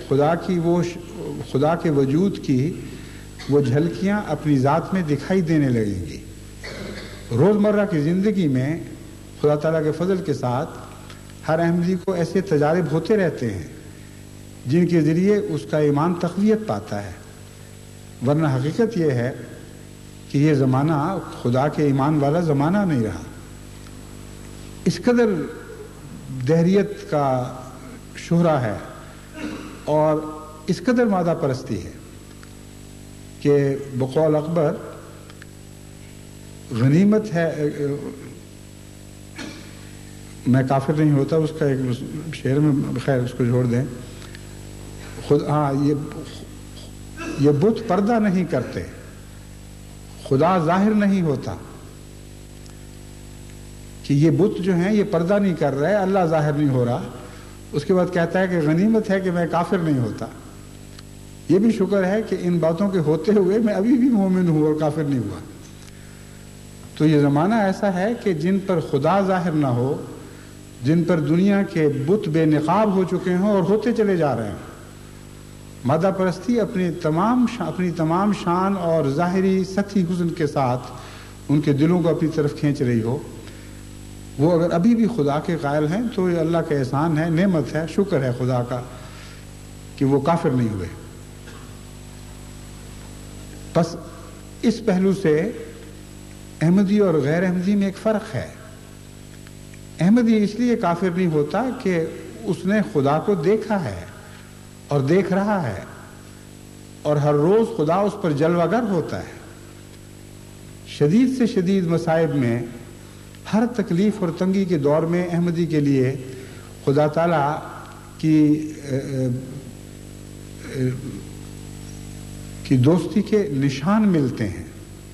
خدا کے وجود کی وہ جھلکیاں اپنی ذات میں دکھائی دینے لگیں گی. روزمرہ کی زندگی میں خدا تعالیٰ کے فضل کے ساتھ ہر احمدی کو ایسے تجارب ہوتے رہتے ہیں جن کے ذریعے اس کا ایمان تقویت پاتا ہے. ورنہ حقیقت یہ ہے کہ یہ زمانہ خدا کے ایمان والا زمانہ نہیں رہا. اس قدر دہریت کا شہرہ ہے اور اس قدر مادہ پرستی ہے کہ بقول اکبر غنیمت ہے. میں کافر نہیں ہوتا، اس کا ایک شعر میں خیر اس کو چھوڑ دیں. یہ بت پردہ نہیں کرتے، خدا ظاہر نہیں ہوتا. کہ یہ بت جو ہیں یہ پردہ نہیں کر رہے، اللہ ظاہر نہیں ہو رہا. اس کے بعد کہتا ہے کہ غنیمت ہے کہ میں کافر نہیں ہوتا. یہ بھی شکر ہے کہ ان باتوں کے ہوتے ہوئے میں ابھی بھی مومن ہوں اور کافر نہیں ہوا. تو یہ زمانہ ایسا ہے کہ جن پر خدا ظاہر نہ ہو، جن پر دنیا کے بت بے نقاب ہو چکے ہیں اور ہوتے چلے جا رہے ہیں. مادہ پرستی اپنی تمام شان اور ظاہری سطحی حسن کے ساتھ ان کے دلوں کو اپنی طرف کھینچ رہی ہو. وہ اگر ابھی بھی خدا کے قائل ہیں تو یہ اللہ کا احسان ہے، نعمت ہے، شکر ہے خدا کا کہ وہ کافر نہیں ہوئے. بس اس پہلو سے احمدی اور غیر احمدی میں ایک فرق ہے. احمدی اس لیے کافر نہیں ہوتا کہ اس نے خدا کو دیکھا ہے اور دیکھ رہا ہے اور ہر روز خدا اس پر جلوہ گر ہوتا ہے. شدید سے شدید مصائب میں، ہر تکلیف اور تنگی کے دور میں احمدی کے لیے خدا تعالیٰ کی دوستی کے نشان ملتے ہیں.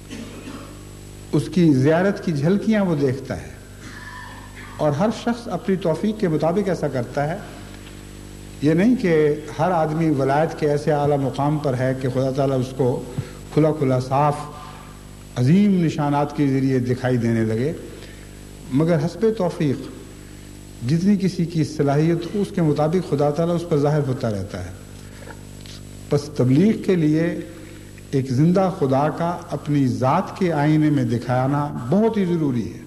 اس کی زیارت کی جھلکیاں وہ دیکھتا ہے. اور ہر شخص اپنی توفیق کے مطابق ایسا کرتا ہے. یہ نہیں کہ ہر آدمی ولایت کے ایسے اعلیٰ مقام پر ہے کہ خدا تعالیٰ اس کو کھلا صاف عظیم نشانات کے ذریعے دکھائی دینے لگے، مگر حسب توفیق جتنی کسی کی صلاحیت ہو اس کے مطابق خدا تعالیٰ اس پر ظاہر ہوتا رہتا ہے. بس تبلیغ کے لیے ایک زندہ خدا کا اپنی ذات کے آئینے میں دکھانا بہت ہی ضروری ہے.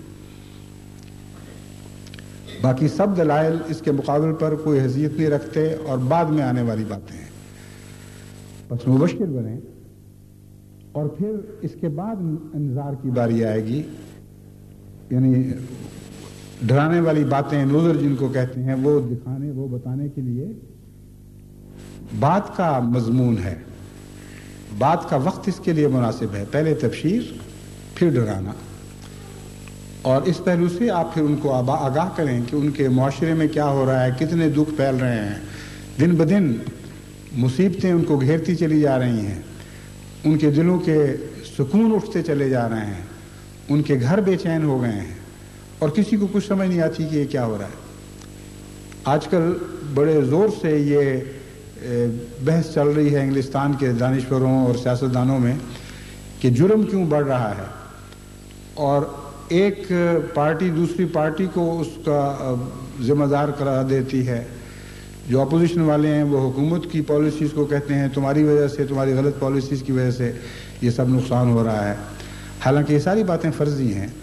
باقی سب دلائل اس کے مقابل پر کوئی حیثیت نہیں رکھتے اور بعد میں آنے والی باتیں ہیں. بس مبشر بنیں اور پھر اس کے بعد انذار کی باری آئے گی. یعنی ڈرانے والی باتیں، نذر جن کو کہتے ہیں، وہ بتانے کے لیے بات کا مضمون ہے، بات کا وقت اس کے لیے مناسب ہے. پہلے تبشیر پھر ڈرانا. اور اس پہلو سے آپ پھر ان کو آگاہ کریں کہ ان کے معاشرے میں کیا ہو رہا ہے، کتنے دکھ پھیل رہے ہیں، دن بدن مصیبتیں ان کو گھیرتی چلی جا رہی ہیں، ان کے دلوں کے سکون اٹھتے چلے جا رہے ہیں، ان کے گھر بے چین ہو گئے ہیں اور کسی کو کچھ سمجھ نہیں آتی کہ یہ کیا ہو رہا ہے. آج کل بڑے زور سے یہ بحث چل رہی ہے انگلستان کے دانشوروں اور سیاستدانوں میں کہ جرم کیوں بڑھ رہا ہے، اور ایک پارٹی دوسری پارٹی کو اس کا ذمہ دار قرار دیتی ہے. جو اپوزیشن والے ہیں وہ حکومت کی پالیسیز کو کہتے ہیں تمہاری وجہ سے، تمہاری غلط پالیسیز کی وجہ سے یہ سب نقصان ہو رہا ہے. حالانکہ یہ ساری باتیں فرضی ہیں.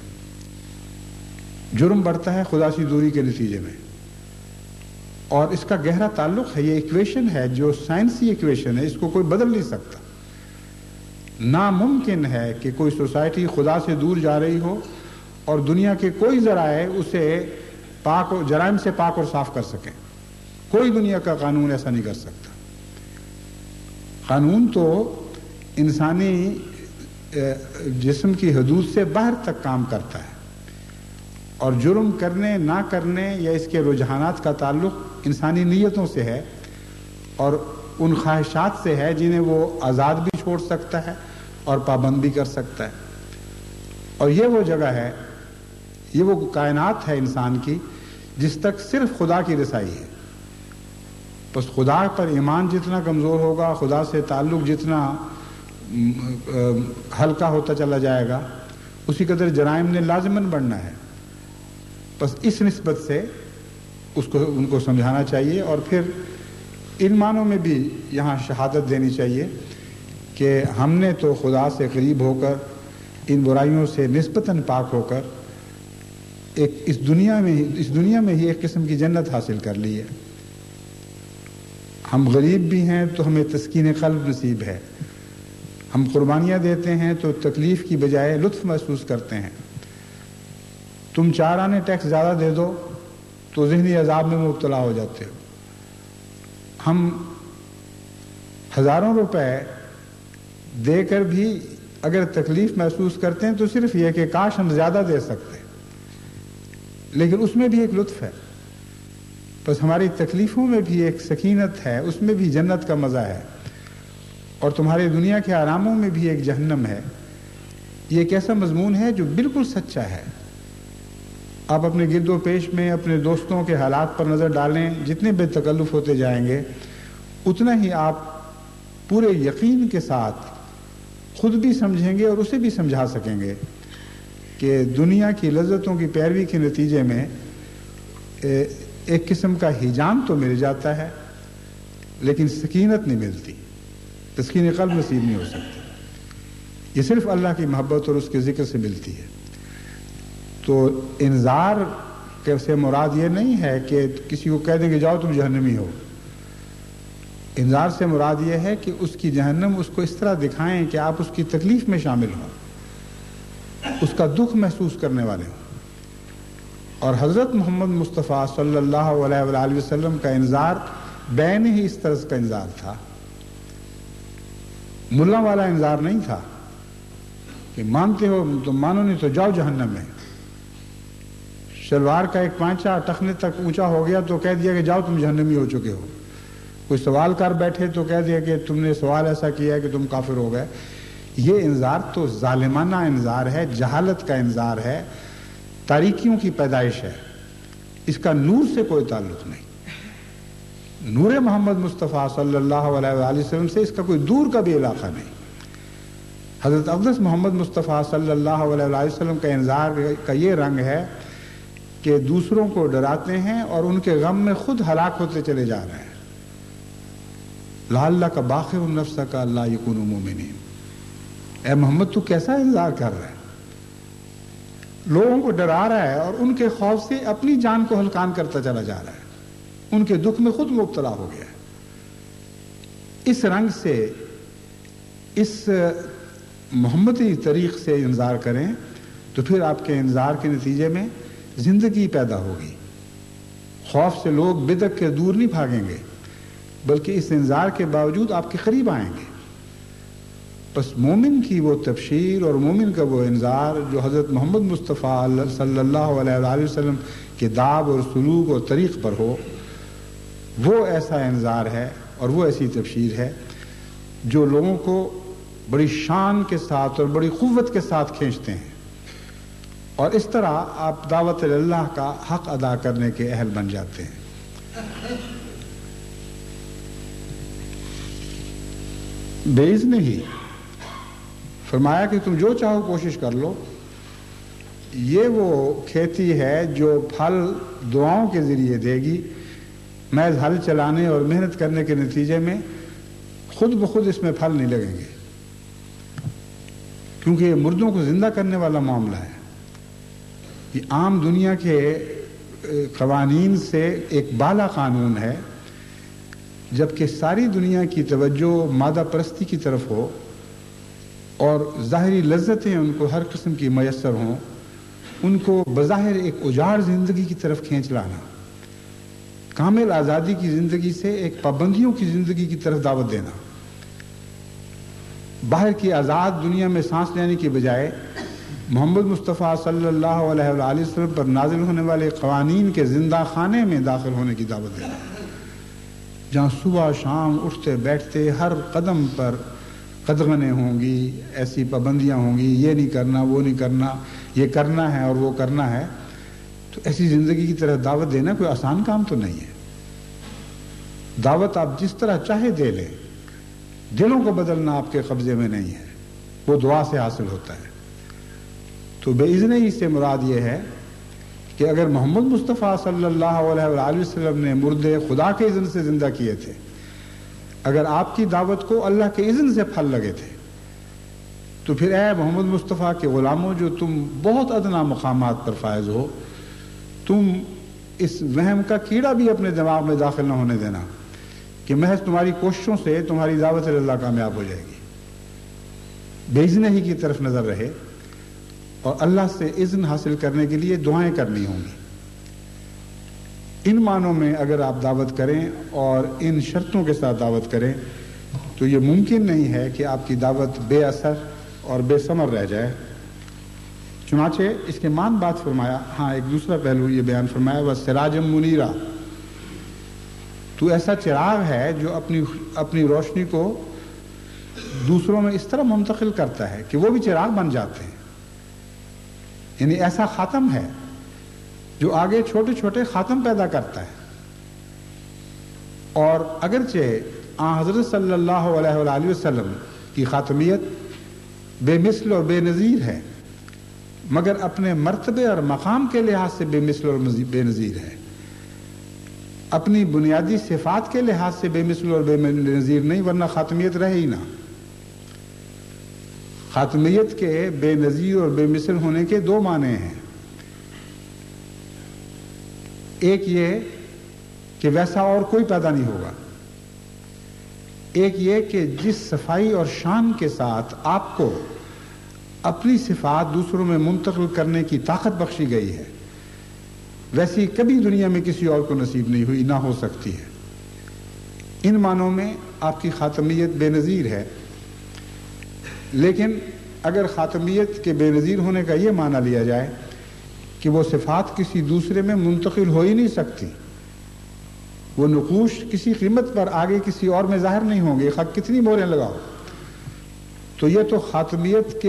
جرم بڑھتا ہے خدا سے دوری کے نتیجے میں، اور اس کا گہرا تعلق ہے. یہ ایکویشن ہے جو سائنسی ایکویشن ہے، اس کو کوئی بدل نہیں سکتا. ناممکن ہے کہ کوئی سوسائٹی خدا سے دور جا رہی ہو اور دنیا کے کوئی ذرائع اسے پاک جرائم سے پاک اور صاف کر سکیں. کوئی دنیا کا قانون ایسا نہیں کر سکتا. قانون تو انسانی جسم کی حدود سے باہر تک کام کرتا ہے، اور جرم کرنے نہ کرنے یا اس کے رجحانات کا تعلق انسانی نیتوں سے ہے اور ان خواہشات سے ہے جنہیں وہ آزاد بھی چھوڑ سکتا ہے اور پابند بھی کر سکتا ہے. اور یہ وہ جگہ ہے، یہ وہ کائنات ہے انسان کی جس تک صرف خدا کی رسائی ہے. بس خدا پر ایمان جتنا کمزور ہوگا، خدا سے تعلق جتنا ہلکا ہوتا چلا جائے گا، اسی قدر جرائم نے لازماً بڑھنا ہے. بس اس نسبت سے ان کو سمجھانا چاہیے، اور پھر ان معنوں میں بھی یہاں شہادت دینی چاہیے کہ ہم نے تو خدا سے قریب ہو کر، ان برائیوں سے نسبتاً پاک ہو کر اس دنیا میں ہی ایک قسم کی جنت حاصل کر لی ہے. ہم غریب بھی ہیں تو ہمیں تسکین قلب نصیب ہے. ہم قربانیاں دیتے ہیں تو تکلیف کی بجائے لطف محسوس کرتے ہیں. تم 4 آنے ٹیکس زیادہ دے دو تو ذہنی عذاب میں مبتلا ہو جاتے ہو. ہم ہزاروں روپے دے کر بھی اگر تکلیف محسوس کرتے ہیں تو صرف یہ کہ کاش ہم زیادہ دے سکتے، لیکن اس میں بھی ایک لطف ہے. بس ہماری تکلیفوں میں بھی ایک سکینت ہے، اس میں بھی جنت کا مزہ ہے، اور تمہاری دنیا کے آراموں میں بھی ایک جہنم ہے. یہ ایک ایسا مضمون ہے جو بالکل سچا ہے. آپ اپنے گرد و پیش میں اپنے دوستوں کے حالات پر نظر ڈالیں، جتنے بے تکلف ہوتے جائیں گے اتنا ہی آپ پورے یقین کے ساتھ خود بھی سمجھیں گے اور اسے بھی سمجھا سکیں گے کہ دنیا کی لذتوں کی پیروی کے نتیجے میں ایک قسم کا ہیجان تو مل جاتا ہے لیکن سکینت نہیں ملتی، تسکین قلب نصیب نہیں ہو سکتی. یہ صرف اللہ کی محبت اور اس کے ذکر سے ملتی ہے. تو انذار سے مراد یہ نہیں ہے کہ کسی کو کہہ دیں کہ جاؤ تم جہنمی ہو. انذار سے مراد یہ ہے کہ اس کی جہنم اس کو اس طرح دکھائیں کہ آپ اس کی تکلیف میں شامل ہوں، اس کا دکھ محسوس کرنے والے ہوں. اور حضرت محمد مصطفیٰ صلی اللہ علیہ وآلہ وسلم کا انذار بین ہی اس طرز کا انذار تھا. ملا والا انذار نہیں تھا کہ مانتے ہو تو مانو، نہیں تو جاؤ جہنم میں. شلوار کا ایک پانچا ٹخنے تک اونچا ہو گیا تو کہہ دیا کہ جاؤ تم جہنمی ہو چکے ہو. کوئی سوال کر بیٹھے تو کہہ دیا کہ تم نے سوال ایسا کیا ہے کہ تم کافر ہو گئے. یہ انذار تو ظالمانہ انذار ہے، جہالت کا انذار ہے، تاریکیوں کی پیدائش ہے. اس کا نور سے کوئی تعلق نہیں. نور محمد مصطفیٰ صلی اللہ علیہ وآلہ وسلم سے اس کا کوئی دور کا بھی علاقہ نہیں. حضرت اقدس محمد مصطفیٰ صلی اللہ علیہ وآلہ وسلم کا انذار کا یہ رنگ ہے کہ دوسروں کو ڈراتے ہیں اور ان کے غم میں خود ہلاک ہوتے چلے جا رہے ہیں. لعلک باخع نفسک الا یکونوا مؤمنین. اے محمد تو کیسا انذار کر رہا ہے؟ لوگوں کو ڈرا رہا ہے اور ان کے خوف سے اپنی جان کو ہلکان کرتا چلا جا رہا ہے. ان کے دکھ میں خود مبتلا ہو گیا ہے. اس رنگ سے، اس محمدی طریق سے انذار کریں تو پھر آپ کے انذار کے نتیجے میں زندگی پیدا ہوگی. خوف سے لوگ بدک کے دور نہیں بھاگیں گے بلکہ اس انذار کے باوجود آپ کے قریب آئیں گے. بس مومن کی وہ تبشیر اور مومن کا وہ انذار جو حضرت محمد مصطفیٰ صلی اللہ علیہ وآلہ وسلم کے داب اور سلوک اور طریق پر ہو، وہ ایسا انذار ہے اور وہ ایسی تبشیر ہے جو لوگوں کو بڑی شان کے ساتھ اور بڑی قوت کے ساتھ کھینچتے ہیں، اور اس طرح آپ دعوت اللہ کا حق ادا کرنے کے اہل بن جاتے ہیں. بےعزت نہیں فرمایا کہ تم جو چاہو کوشش کر لو. یہ وہ کھیتی ہے جو پھل دعاؤں کے ذریعے دے گی. محض ہل چلانے اور محنت کرنے کے نتیجے میں خود بخود اس میں پھل نہیں لگیں گے. کیونکہ یہ مردوں کو زندہ کرنے والا معاملہ ہے. یہ عام دنیا کے قوانین سے ایک بالا قانون ہے. جبکہ ساری دنیا کی توجہ مادہ پرستی کی طرف ہو اور ظاہری لذتیں ان کو ہر قسم کی میسر ہوں، ان کو بظاہر ایک اجاڑ زندگی کی طرف کھینچ لانا، کامل آزادی کی زندگی سے ایک پابندیوں کی زندگی کی طرف دعوت دینا، باہر کی آزاد دنیا میں سانس لینے کی بجائے محمد مصطفیٰ صلی اللہ علیہ وآلہ وسلم پر نازل ہونے والے قوانین کے زندہ خانے میں داخل ہونے کی دعوت دینا، جہاں صبح شام اٹھتے بیٹھتے ہر قدم پر قدغنیں ہوں گی، ایسی پابندیاں ہوں گی، یہ نہیں کرنا، وہ نہیں کرنا، یہ کرنا ہے اور وہ کرنا ہے. تو ایسی زندگی کی طرف دعوت دینا کوئی آسان کام تو نہیں ہے. دعوت آپ جس طرح چاہے دے لیں، دلوں کو بدلنا آپ کے قبضے میں نہیں ہے، وہ دعا سے حاصل ہوتا ہے. تو بے اذنی سے مراد یہ ہے کہ اگر محمد مصطفیٰ صلی اللہ علیہ وآلہ وسلم نے مردے خدا کے اذن سے زندہ کیے تھے، اگر آپ کی دعوت کو اللہ کے اذن سے پھل لگے تھے، تو پھر اے محمد مصطفیٰ کے غلاموں جو تم بہت ادنا مقامات پر فائز ہو، تم اس وہم کا کیڑا بھی اپنے دماغ میں داخل نہ ہونے دینا کہ محض تمہاری کوششوں سے تمہاری دعوت اللہ کامیاب ہو جائے گی. بے اذنی ہی کی طرف نظر رہے اور اللہ سے اذن حاصل کرنے کے لیے دعائیں کرنی ہوں گی. ان معنوں میں اگر آپ دعوت کریں اور ان شرطوں کے ساتھ دعوت کریں تو یہ ممکن نہیں ہے کہ آپ کی دعوت بے اثر اور بے ثمر رہ جائے. چنانچہ اس کے مان بات فرمایا. ہاں، ایک دوسرا پہلو یہ بیان فرمایا، وہ سراجم منیرہ، تو ایسا چراغ ہے جو اپنی روشنی کو دوسروں میں اس طرح منتقل کرتا ہے کہ وہ بھی چراغ بن جاتے ہیں. یعنی ایسا خاتم ہے جو آگے چھوٹے چھوٹے خاتم پیدا کرتا ہے. اور اگرچہ حضرت صلی اللہ علیہ وآلہ وسلم کی خاتمیت بے مثل اور بے نظیر ہے، مگر اپنے مرتبے اور مقام کے لحاظ سے بے مثل اور بے نظیر ہے. اپنی بنیادی صفات کے لحاظ سے بے مثل اور بے نظیر نہیں، ورنہ خاتمیت رہے ہی نہ. خاتمیت کے بے نظیر اور بے مثل ہونے کے دو معنی ہیں. ایک یہ کہ ویسا اور کوئی پیدا نہیں ہوگا، ایک یہ کہ جس صفائی اور شان کے ساتھ آپ کو اپنی صفات دوسروں میں منتقل کرنے کی طاقت بخشی گئی ہے، ویسی کبھی دنیا میں کسی اور کو نصیب نہیں ہوئی، نہ ہو سکتی ہے. ان معنوں میں آپ کی خاتمیت بے نظیر ہے. لیکن اگر خاتمیت کے بے نظیر ہونے کا یہ معنی لیا جائے کہ وہ صفات کسی دوسرے میں منتقل ہو ہی نہیں سکتی، وہ نقوش کسی قیمت پر آگے کسی اور میں ظاہر نہیں ہوں گے، خواہ کتنی مہریں لگاؤ، تو یہ تو خاتمیت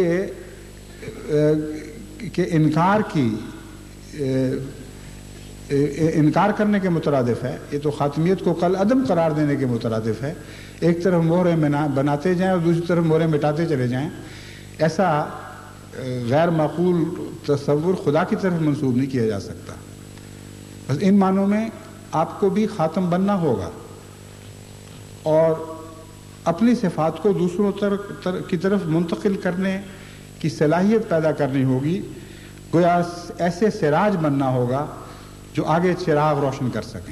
کے انکار کرنے کے مترادف ہے. یہ تو خاتمیت کو کل عدم قرار دینے کے مترادف ہے. ایک طرف مہریں بناتے جائیں اور دوسری طرف مہریں مٹاتے چلے جائیں. ایسا غیر معقول تصور خدا کی طرف منسوب نہیں کیا جا سکتا. بس ان معنوں میں آپ کو بھی خاتم بننا ہوگا اور اپنی صفات کو دوسروں کی طرف منتقل کرنے کی صلاحیت پیدا کرنی ہوگی. گویا ایسے سراج بننا ہوگا جو آگے چراغ روشن کر سکیں.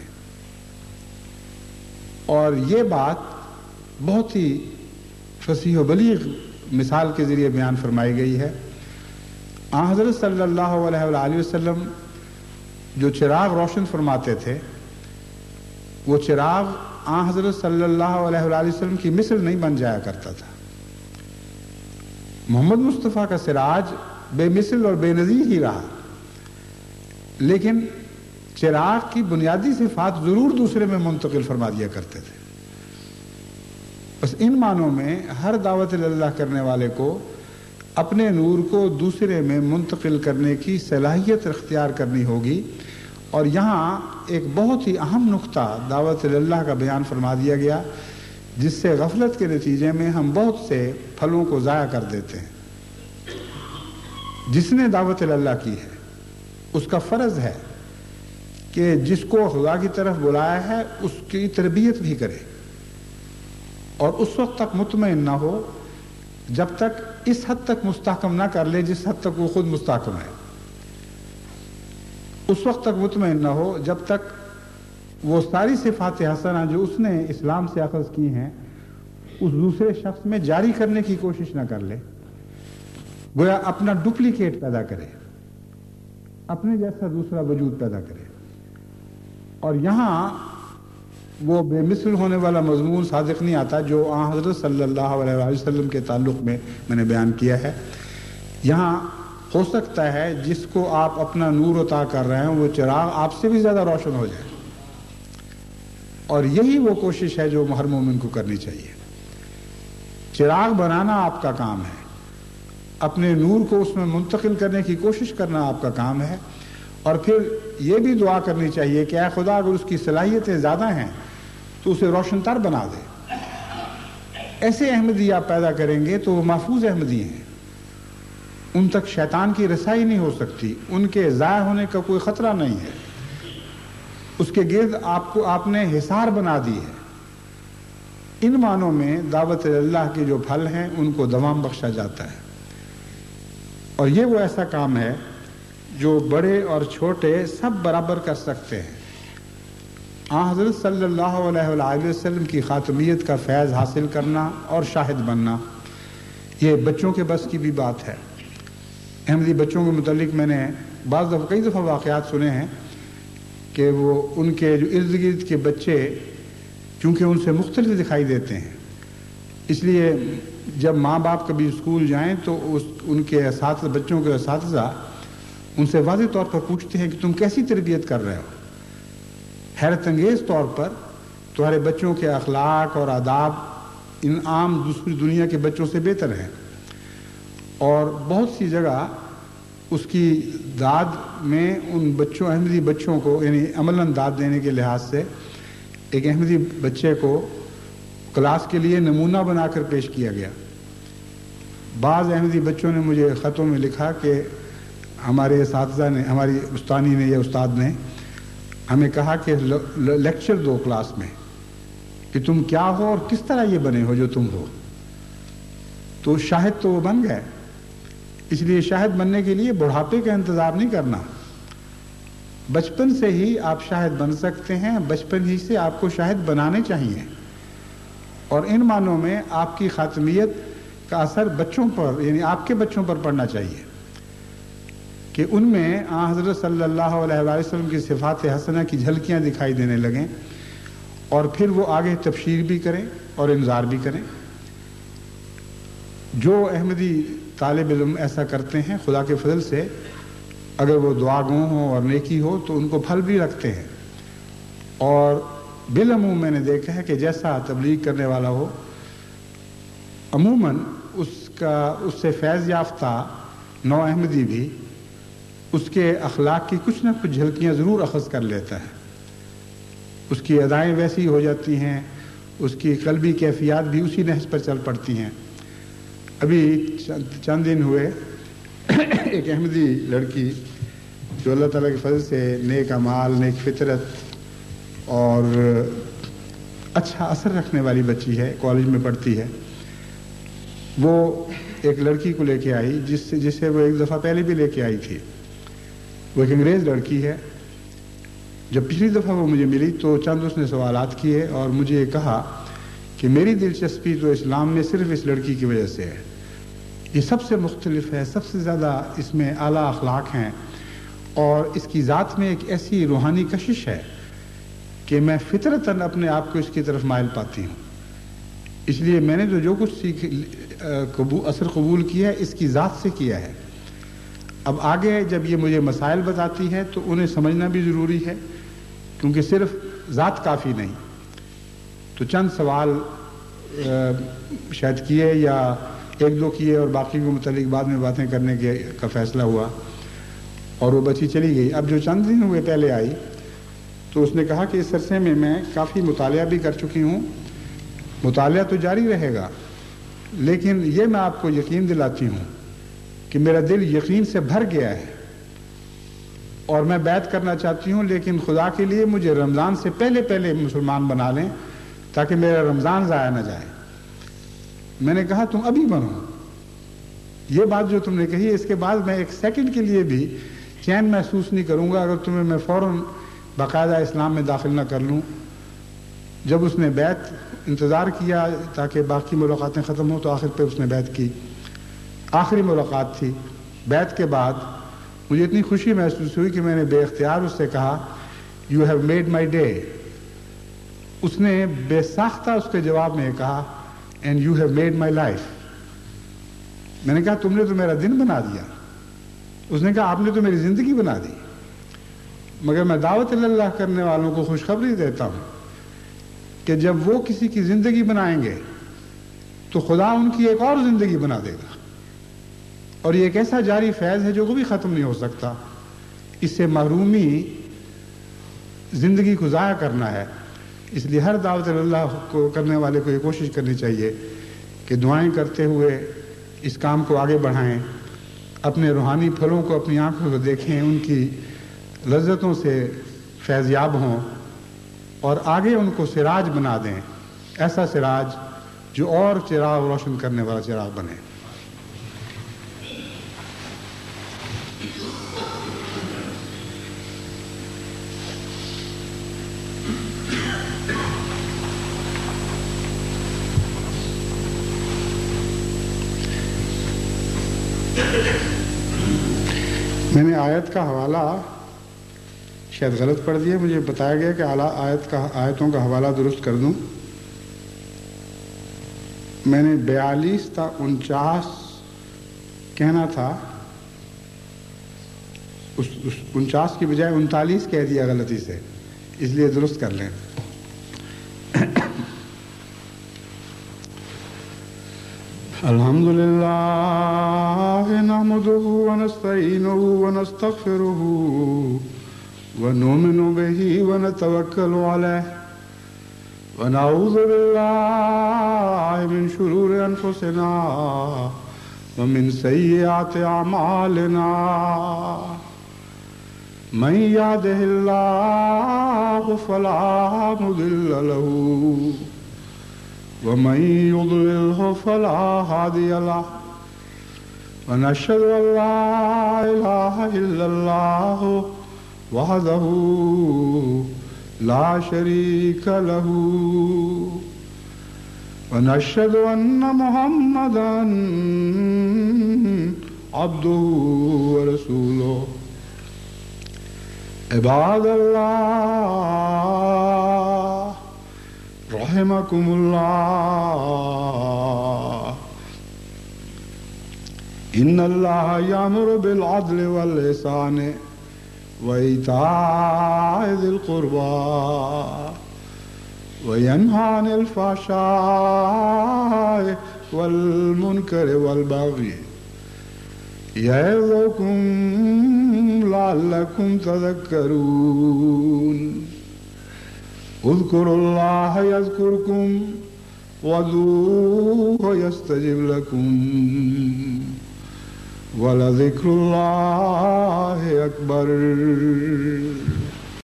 اور یہ بات بہت ہی فصیح و بلیغ مثال کے ذریعے بیان فرمائی گئی ہے. حضرت صلی اللہ علیہ وآلہ وسلم جو چراغ روشن فرماتے تھے، وہ چراغ حضرت صلی اللہ علیہ وآلہ وسلم کی مثل نہیں بن جایا کرتا تھا. محمد مصطفیٰ کا سراج بے مثل اور بے نظیر ہی رہا، لیکن چراغ کی بنیادی صفات ضرور دوسرے میں منتقل فرما دیا کرتے تھے. بس ان معنوں میں ہر دعوت اللہ کرنے والے کو اپنے نور کو دوسرے میں منتقل کرنے کی صلاحیت اختیار کرنی ہوگی. اور یہاں ایک بہت ہی اہم نقطہ دعوت اللہ کا بیان فرما دیا گیا، جس سے غفلت کے نتیجے میں ہم بہت سے پھلوں کو ضائع کر دیتے ہیں. جس نے دعوت اللہ کی ہے اس کا فرض ہے کہ جس کو خدا کی طرف بلایا ہے اس کی تربیت بھی کرے، اور اس وقت تک مطمئن نہ ہو جب تک اس حد تک مستحکم نہ کر لے جس حد تک وہ خود مستحکم ہے. اس وقت تک مطمئن نہ ہو جب تک وہ ساری صفات حسنہ جو اس نے اسلام سے اخذ کی ہیں اس دوسرے شخص میں جاری کرنے کی کوشش نہ کر لے، گویا اپنا ڈپلیکیٹ پیدا کرے، اپنے جیسا دوسرا وجود پیدا کرے. اور یہاں وہ بے مثل ہونے والا مضمون صادق نہیں آتا جو آن حضرت صلی اللہ علیہ وسلم کے تعلق میں نے بیان کیا ہے. یہاں ہو سکتا ہے جس کو آپ اپنا نور عطا کر رہے ہیں وہ چراغ آپ سے بھی زیادہ روشن ہو جائے، اور یہی وہ کوشش ہے جو ہر مومن کو کرنی چاہیے. چراغ بنانا آپ کا کام ہے، اپنے نور کو اس میں منتقل کرنے کی کوشش کرنا آپ کا کام ہے، اور پھر یہ بھی دعا کرنی چاہیے کہ اے خدا اگر اس کی صلاحیتیں زیادہ ہیں تو اسے روشن تر بنا دے. ایسے احمدی آپ پیدا کریں گے تو وہ محفوظ احمدی ہیں، ان تک شیطان کی رسائی نہیں ہو سکتی، ان کے ضائع ہونے کا کوئی خطرہ نہیں ہے. اس کے گرد آپ نے حصار بنا دی ہے. ان معنوں میں دعوت اللہ کے جو پھل ہیں ان کو دوام بخشا جاتا ہے. اور یہ وہ ایسا کام ہے جو بڑے اور چھوٹے سب برابر کر سکتے ہیں. حضرت صلی اللہ علیہ وآلہ وسلم کی خاتمیت کا فیض حاصل کرنا اور شاہد بننا یہ بچوں کے بس کی بھی بات ہے. احمدی بچوں کے متعلق میں نے کئی دفعہ واقعات سنے ہیں کہ وہ ان کے جو ارد گرد کے بچے چونکہ ان سے مختلف دکھائی دیتے ہیں، اس لیے جب ماں باپ کبھی اسکول جائیں تو ان کے اساتذہ، بچوں کے اساتذہ ان سے واضح طور پر پوچھتے ہیں کہ تم کیسی تربیت کر رہے ہو. حیرت انگیز طور پر تمہارے بچوں کے اخلاق اور آداب ان عام دوسری دنیا کے بچوں سے بہتر ہیں. اور بہت سی جگہ اس کی داد میں ان بچوں، احمدی بچوں کو یعنی عملاً داد دینے کے لحاظ سے ایک احمدی بچے کو کلاس کے لیے نمونہ بنا کر پیش کیا گیا. بعض احمدی بچوں نے مجھے خطوں میں لکھا کہ ہمارے اساتذہ نے، ہماری استانی نے یا استاد نے ہمیں کہا کہ لیکچر دو کلاس میں کہ تم کیا ہو اور کس طرح یہ بنے ہو جو تم ہو. تو شاہد تو وہ بن گئے. اس لیے شاہد بننے کے لیے بڑھاپے کا انتظار نہیں کرنا، بچپن سے ہی آپ شاہد بن سکتے ہیں. بچپن ہی سے آپ کو شاہد بنانے چاہیے. اور ان معنوں میں آپ کی خاتمیت کا اثر بچوں پر، یعنی آپ کے بچوں پر پڑنا چاہیے کہ ان میں حضرت صلی اللہ علیہ وآلہ وسلم کی صفات حسنہ کی جھلکیاں دکھائی دینے لگیں، اور پھر وہ آگے تبشیر بھی کریں اور انذار بھی کریں. جو احمدی طالب علم ایسا کرتے ہیں خدا کے فضل سے، اگر وہ دعا گو ہوں اور نیکی ہو تو ان کو پھل بھی رکھتے ہیں. اور بالعموم میں نے دیکھا ہے کہ جیسا تبلیغ کرنے والا ہو عموماً اس سے فیض یافتہ نو احمدی بھی اس کے اخلاق کی کچھ نہ کچھ جھلکیاں ضرور اخذ کر لیتا ہے. اس کی ادائیں ویسی ہو جاتی ہیں، اس کی قلبی کیفیات بھی اسی نہج پر چل پڑتی ہیں. ابھی چند دن ہوئے ایک احمدی لڑکی جو اللہ تعالیٰ کے فضل سے نیک اعمال، نیک فطرت اور اچھا اثر رکھنے والی بچی ہے، کالج میں پڑھتی ہے، وہ ایک لڑکی کو لے کے آئی جسے وہ ایک دفعہ پہلے بھی لے کے آئی تھی. وہ ایک انگریز لڑکی ہے. جب پچھلی دفعہ وہ مجھے ملی تو چند اس نے سوالات کیے اور مجھے یہ کہا کہ میری دلچسپی تو اسلام میں صرف اس لڑکی کی وجہ سے ہے. یہ سب سے مختلف ہے، سب سے زیادہ اس میں اعلیٰ اخلاق ہیں، اور اس کی ذات میں ایک ایسی روحانی کشش ہے کہ میں فطرتاً اپنے آپ کو اس کی طرف مائل پاتی ہوں. اس لیے میں نے جو کچھ اثر قبول کیا ہے اس کی ذات سے کیا ہے. اب آگے جب یہ مجھے مسائل بتاتی ہے تو انہیں سمجھنا بھی ضروری ہے، کیونکہ صرف ذات کافی نہیں. تو چند سوال شاید کیے یا ایک دو کیے اور باقی کے متعلق بعد میں باتیں کرنے کا فیصلہ ہوا اور وہ بچی چلی گئی. اب جو چند دن ہوئے پہلے آئی تو اس نے کہا کہ اس عرصے میں کافی مطالعہ بھی کر چکی ہوں، مطالعہ تو جاری رہے گا، لیکن یہ میں آپ کو یقین دلاتی ہوں کہ میرا دل یقین سے بھر گیا ہے اور میں بیعت کرنا چاہتی ہوں، لیکن خدا کے لیے مجھے رمضان سے پہلے مسلمان بنا لیں تاکہ میرا رمضان ضائع نہ جائے. میں نے کہا تم ابھی بنو، یہ بات جو تم نے کہی اس کے بعد میں ایک سیکنڈ کے لیے بھی چین محسوس نہیں کروں گا اگر تمہیں میں فوراً باقاعدہ اسلام میں داخل نہ کر لوں. جب اس نے بیعت انتظار کیا تاکہ باقی ملاقاتیں ختم ہوں تو آخر پہ اس نے بیعت کی. آخری ملاقات تھی. بیعت کے بعد مجھے اتنی خوشی محسوس ہوئی کہ میں نے بے اختیار اس سے کہا you have made my day. اس نے بے ساختہ اس کے جواب میں کہا and you have made my life. میں نے کہا تم نے تو میرا دن بنا دیا. اس نے کہا آپ نے تو میری زندگی بنا دی. مگر میں دعوت اللہ کرنے والوں کو خوشخبری دیتا ہوں کہ جب وہ کسی کی زندگی بنائیں گے تو خدا ان کی ایک اور زندگی بنا دے گا. اور یہ ایک ایسا جاری فیض ہے جو کبھی ختم نہیں ہو سکتا. اس سے محرومی زندگی کو ضائع کرنا ہے. اس لیے ہر دعوت اللہ کو کرنے والے کو یہ کوشش کرنی چاہیے کہ دعائیں کرتے ہوئے اس کام کو آگے بڑھائیں. اپنے روحانی پھلوں کو اپنی آنکھوں سے دیکھیں, ان کی لذتوں سے فیضیاب ہوں اور آگے ان کو سراج بنا دیں. ایسا سراج جو اور چراغ روشن کرنے والا چراغ بنے. میں نے آیت کا حوالہ شاید غلط پڑھ دیا. مجھے بتایا گیا کہ آیتوں کا حوالہ درست کر دوں. میں نے 42 تا 49 کہنا تھا. 49 کی بجائے 39 کہہ دیا غلطی سے, اس لیے درست کر لیں. الحمدللہ نحمده ونستعینه ونستغفره ونؤمن به ونتوکل علیہ ونعوذ باللہ من شرور انفسنا ومن سیئات اعمالنا من یهده اللہ فلا مضل له ومن يضلله فلا هادي له ونشهد أن لا إله إلا الله وحده لا شريك له ونشهد أن محمدا عبده ورسوله. عباد الله رحمكم الله إن الله يأمر بالعدل والإحسان وإيتاء ذي القربى وينهى عن الفحشاء والمنكر والبغي يعظكم لعلكم تذكرون. اذكروا الله يذكركم وادعوه يستجب لكم ولذكر الله أكبر.